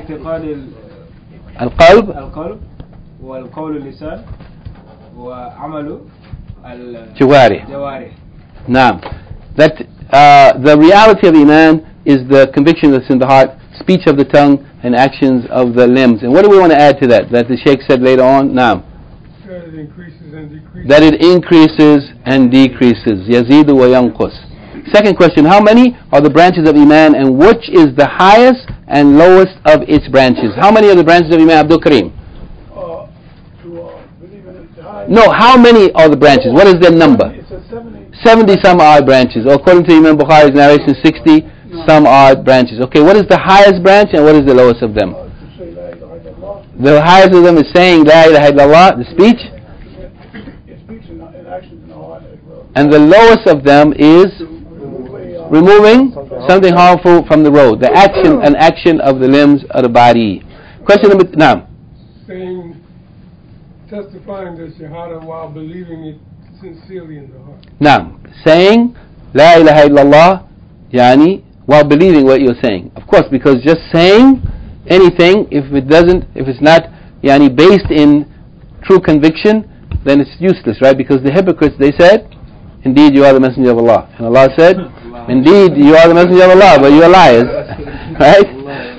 القلب القلب والقول اللسان وعمل الجوارح. نعم. That uh, the reality of iman is the conviction that's in the heart, speech of the tongue, and actions of the limbs. And what do we want to add to that? That the Shaykh said later on. Naam. That it increases and decreases. That it increases and decreases. Yazidu wa yanqus. Second question: how many are the branches of iman, and which is the highest and lowest of its branches? How many are the branches of iman, Abdul Kareem? Uh, to uh, believe in it, high. No, how many are the branches? What is their number? It's a seventy. seventy some odd branches. According to Imam Bukhari's narration, sixty some odd branches. Okay, what is the highest branch and what is the lowest of them? Uh, to say la ilaha illallah. The highest of them is saying La ilaha illallah, the speech. It speaks in, in actions in the heart as well. And the lowest of them is removing something harmful from the road. The action and action of the limbs of the body. Question number now. Saying, testifying the Shahada while believing it sincerely in the heart. Now, saying La ilaha illallah, yani, while believing what you're saying. Of course, because just saying anything, if it doesn't, if it's not yani, based in true conviction, then it's useless, right? Because the hypocrites, they said, indeed you are the messenger of Allah. And Allah said, Indeed, you are the messenger of Allah, but you are liars. Right?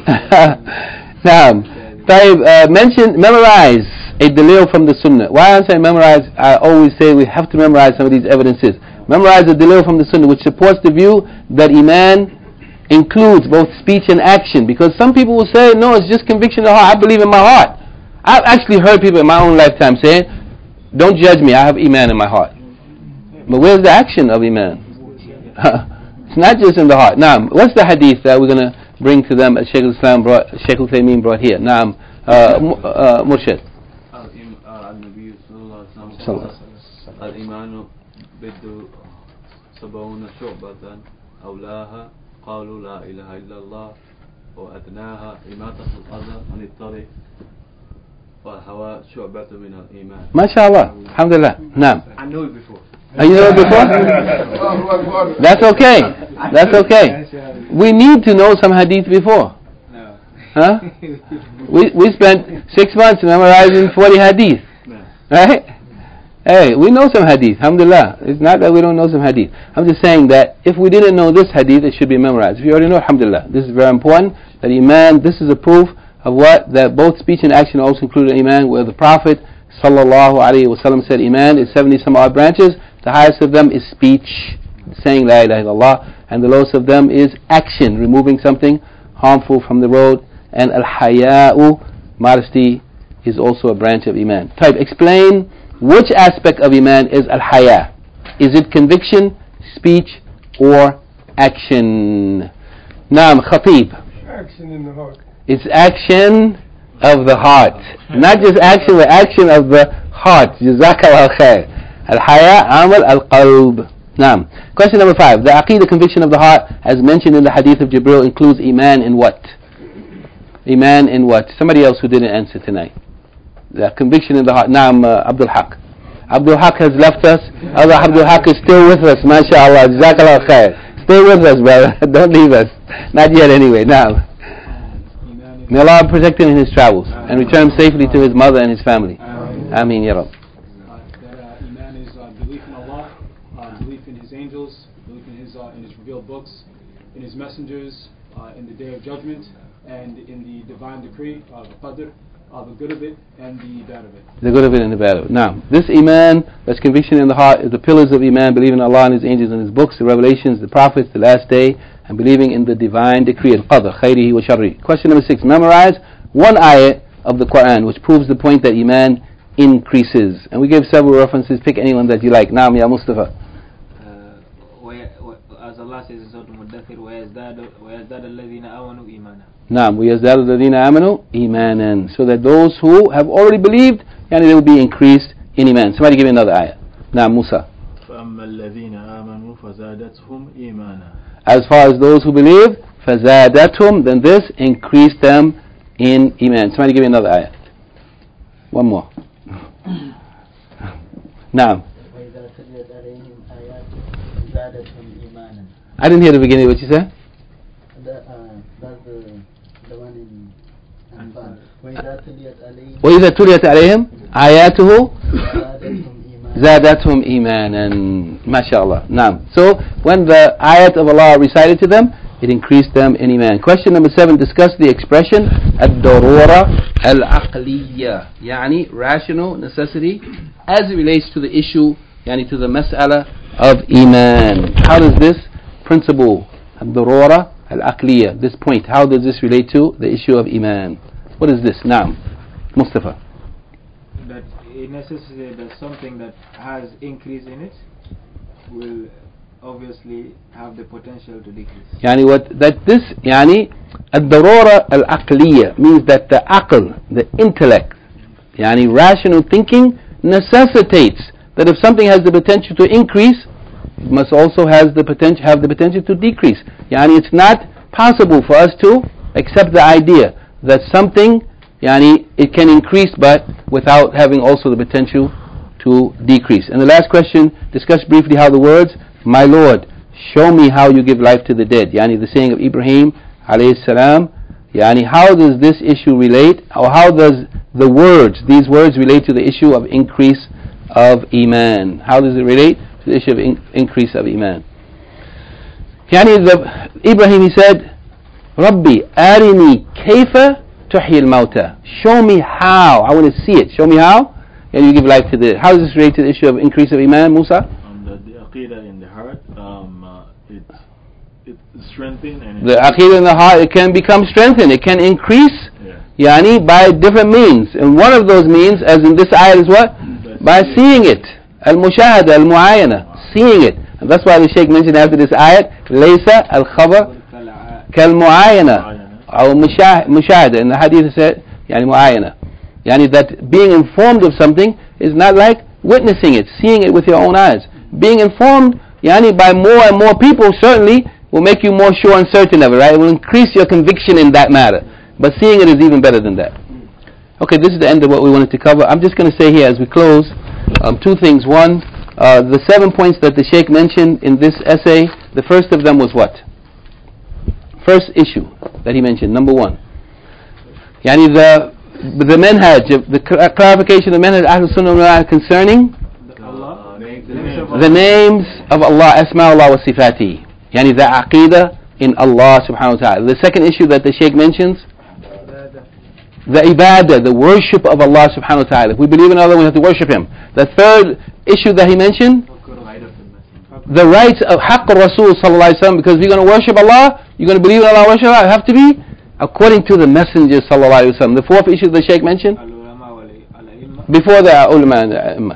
Now, طيب, uh, mention, memorize a dalil from the Sunnah. Why I'm saying memorize, I always say we have to memorize some of these evidences. Memorize a dalil from the Sunnah which supports the view that Iman includes both speech and action. Because some people will say, no, it's just conviction of the heart. I believe in my heart. I've actually heard people in my own lifetime saying, don't judge me, I have Iman in my heart. But where's the action of Iman? It's not just in the heart. Now, what's the hadith that we're going to bring to them as Shaykh al-Islam brought, Shaykh al-Taymin brought here? Now, uh, uh, Murshid. النبي صلى الله عليه وسلم الإيمان بده سبعون شعبة أولاها قالوا لا إله إلا الله وأدناها إماتة الأذى عن الطريق والهواء شعبة من الإيمان. ما شاء الله. Alhamdulillah. نعم. I know it before. Oh, you know it before? That's okay. That's okay. We need to know some hadith before. No. Huh? We we spent six months memorizing forty hadith. No. Right? Hey, we know some hadith. Alhamdulillah. It's not that we don't know some hadith. I'm just saying that if we didn't know this hadith, it should be memorized. If you already know, alhamdulillah. This is very important. That Iman, this is a proof of what? That both speech and action also include Iman, where the Prophet sallallahu alaihi wasallam said Iman is seventy some odd branches. The highest of them is speech, saying La ilaha illallah, and the lowest of them is action, removing something harmful from the road. And al-haya'u, modesty, is also a branch of Iman. Type, explain which aspect of Iman is al-haya. Is it conviction, speech, or action? Naam, Khatib. Action in the heart. It's action of the heart. Not just action, but action of the heart. Jazakallah khair. Al-haya, amal, al-qalb. Naam. Question number five. The aqeedah, conviction of the heart, as mentioned in the hadith of Jibril, includes Iman in what? Iman in what? Somebody else who didn't answer tonight. The conviction in the heart. Naam, uh, Abdul Haq. Abdul Haq has left us. Other Abdul Haq is still with us. MashaAllah. Jazakallah khair. Stay with us, brother. Don't leave us. Not yet anyway. Naam. May Allah protect him in his travels and return him safely to his mother and his family. Ameen, Ya Rabb. Iman is uh, belief in Allah, uh, belief in His angels, belief in His uh, in His revealed books, in His messengers, uh, in the Day of Judgment, and in the divine decree, uh, the Qadr, uh, the good of it and the bad of it. The good of it and the bad of it. Now, this Iman, that's conviction in the heart, is the pillars of Iman, believing in Allah and His angels and His books, the revelations, the prophets, the last day, and believing in the divine decree, al-Qadr, khayrihi wa sharri. Question number six. Memorize one ayat of the Quran which proves the point that Iman increases. And we give several references. Pick anyone that you like. Naam, Ya Mustafa. As Allah says in Surah Al-Muddathir, وَيَزْدَادَ الَّذِينَ آمَنُوا إِيمَانًا. Naam, وَيَزْدَادَ الَّذِينَ آمَنُوا إِيمَانًا. So that those who have already believed, yani they will be increased in Iman. Somebody give me another ayah. Naam, Musa. فَأَمَّا الَّذِينَ آمَنُوا فَزَادَتْهُمْ إِيمَانًا. As far as those who believe, فَزَادَتْهُمْ, then this increased them in Iman. Somebody give me another ayah. One more. Naam. I didn't hear the beginning of what you said. The, uh, that's the, the one in Anfal. وَإِذَا تُلِيَتْ عَلَيْهِمْ آيَاتُهُ زَادَتْهُمْ إِيمَانًا. MashaAllah. Naam. So, when the ayat of Allah recited to them, it increased them in Iman. Question number seven, discuss the expression الضرورة العقلية, يعني rational necessity, as it relates to the issue, يعني to the mas'ala of Iman. How does this principle, الضرورة العقلية, this point, how does this relate to the issue of Iman? What is this? Naam. Mustafa. That it necessitates that something that has increase in it will obviously have the potential to decrease. يعني what that this يعني الضرورة العقلية means that the aql, the intellect, يعني rational thinking necessitates that if something has the potential to increase, it must also has the potential have the potential to decrease. يعني it's not possible for us to accept the idea that something يعني it can increase but without having also the potential to decrease. And the last question, discuss briefly how the words "My Lord, show me how you give life to the dead," yani the saying of Ibrahim alayhi salam, yani how does this issue relate, or how does the words, these words relate to the issue of increase of Iman? How does it relate to the issue of in- increase of Iman? يعني the, Ibrahim, he said, Rabbi, arini kayfa tuhyi al-mawta. Show me how. I want to see it. Show me how. And you give life to the. How does this relate to the issue of increase of iman, Musa? Um, the, the aqidah in the heart, um, uh, it it strengthens and The aqidah in the heart, it can become strengthened. It can increase, yeah. yani, by different means. And one of those means, as in this ayat, is what? By seeing it. Al-mushahada, al-mu'ayana. Seeing it. And that's why the Shaykh mentioned after this ayat, laysa al-khabar kal-mu'ayana. Or mushahada. In the hadith it said, yani mu'ayana. Yani that being informed of something is not like witnessing it, seeing it with your own eyes. Being informed, yani by more and more people, certainly will make you more sure and certain of it, right? It will increase your conviction in that matter. But seeing it is even better than that. Okay, this is the end of what we wanted to cover. I'm just going to say here as we close, um, two things. One, uh, the seven points that the Shaykh mentioned in this essay, the first of them was what? First issue that he mentioned, number one. Yani the the manhaj, the clarification of the manhaj Ahlul Sunnah wal Jama'ah concerning Allah, the names of Allah, Asma Allah wa Sifati. Yani the aqidah in Allah subhanahu wa ta'ala. The second issue that the Shaykh mentions, the ibadah, the worship of Allah subhanahu wa ta'ala. If we believe in Allah, we have to worship Him. The third issue that he mentioned, the rights of Haqq Rasul sallallahu alayhi wa sallam, because if you're going to worship Allah, you're going to believe in Allah, worship Allah, you have to be according to the Messenger sallallahu alayhi wa sallam. The fourth issue the Shaykh mentioned, before the ulama and the imam.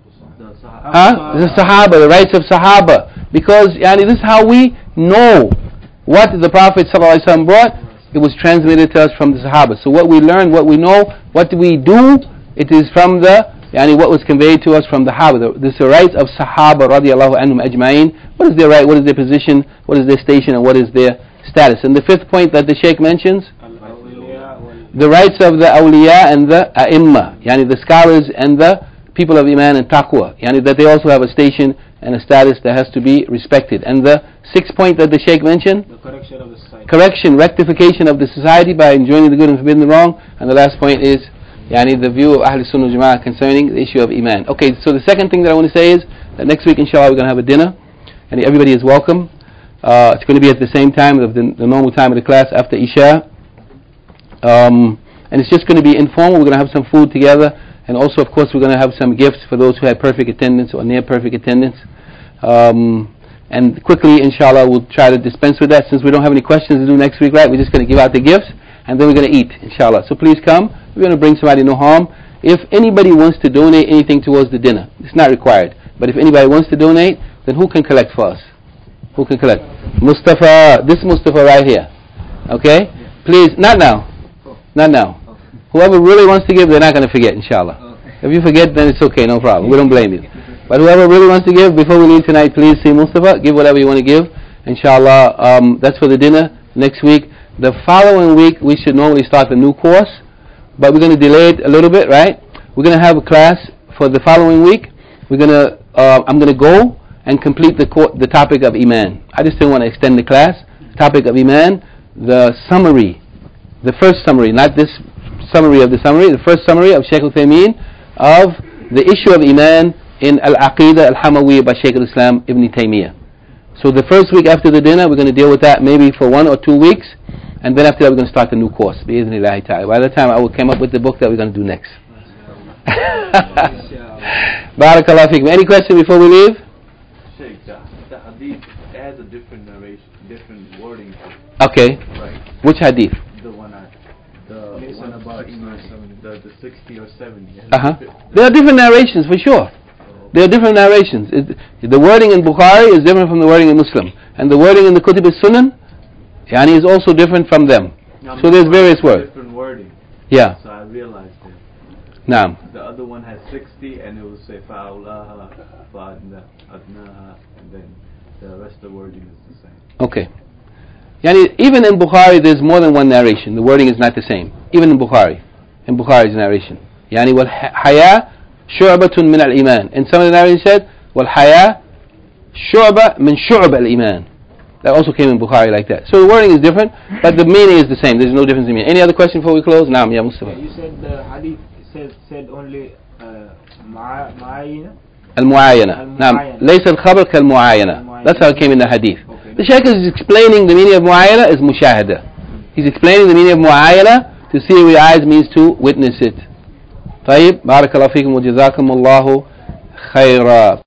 Huh? The Sahaba, the rights of Sahaba. Because yani, this is how we know what the Prophet ﷺ brought. It was transmitted to us from the Sahaba. So what we learn, what we know, what do we do, it is from the, yani, what was conveyed to us from the Sahaba. This is the rights of Sahaba radiallahu anhum ajma'in. What is their right, what is their position, what is their station, and what is their status. And the fifth point that the Shaykh mentions, the rights of the awliya and the a'imma, yani the scholars and the people of iman and taqwa, yani that they also have a station and a status that has to be respected. And the sixth point that the Shaykh mentioned, the correction of the society. Correction, rectification of the society by enjoining the good and forbidding the wrong. And the last point is, yani the view of Ahlul Sunnah wal Jama'ah concerning the issue of iman. Okay, so the second thing that I want to say is that next week, inshallah, we're going to have a dinner, and everybody is welcome. Uh, it's going to be at the same time of the, the normal time of the class after Isha. Um, and it's just going to be informal. We're going to have some food together. And also, of course, we're going to have some gifts for those who had perfect attendance or near perfect attendance. Um, and quickly, inshallah, we'll try to dispense with that since we don't have any questions to do next week, right? We're just going to give out the gifts and then we're going to eat, inshallah. So please come. We're going to bring somebody, no harm. If anybody wants to donate anything towards the dinner, it's not required. But if anybody wants to donate, then who can collect for us? Who can collect? Mustafa, this Mustafa right here. Okay? Please, not now. Not now. Whoever really wants to give, they're not going to forget, inshallah. If you forget, then it's okay, no problem. We don't blame you. But whoever really wants to give, before we leave tonight, please see Mustafa. Give whatever you want to give. Inshallah, um, that's for the dinner next week. The following week, we should normally start the new course. But we're going to delay it a little bit, right? We're going to have a class for the following week. We're going to, uh, I'm going to go and complete the co- the topic of Iman. I just didn't want to extend the class. Topic of Iman, the summary, the first summary, not this summary of the summary, the first summary of Shaykh Uthaymeen of the issue of Iman in Al-Aqidah Al-Hamawiyya by Shaykh al-Islam Ibn Taymiyyah. So the first week after the dinner, we're going to deal with that maybe for one or two weeks, and then after that we're going to start the new course, bi-idhnillahi ta'ala. By the time I will come up with the book that we're going to do next. Barakallahu feekum. Any question before we leave? Shaykh, the, the hadith has a different narration, different wording. Okay. Right. Which hadith? The one I, the one about Iman, the, the sixty or seventy. Uh-huh. There are different narrations for sure. There are different narrations. It, the wording in Bukhari is different from the wording in Muslim. And the wording in the Kutub al-Sunan, yani, is also different from them. Now, so there's various words. Different wording. Yeah. So I realized it. Naam. The other one has sixty and it will say fa'ulaha, fa'adna, adnaha, and then the rest of the wording is the same. Okay. Yani, even in Bukhari there's more than one narration. The wording is not the same. Even in Bukhari. In Bukhari's narration. Yani, wal haya shu'batun min al-iman. And some of the narrations said, wal haya shu'ba min shu'b al-iman. That also came in Bukhari like that. So the wording is different, but the meaning is the same. There's no difference in meaning. Any other question before we close? Naam, ya Mustafa. You said the hadith said, said only ma'ayina? Al-mu'ayana. Naam. Laysa al-khabar kal-mu'ayana. That's how it came in the hadith. The Shaykh is explaining the meaning of mu'ayana is mushahada. He's explaining the meaning of mu'ayana. To see with your eyes means to witness it. طيب بارك الله فيكم وجزاكم الله خيرا.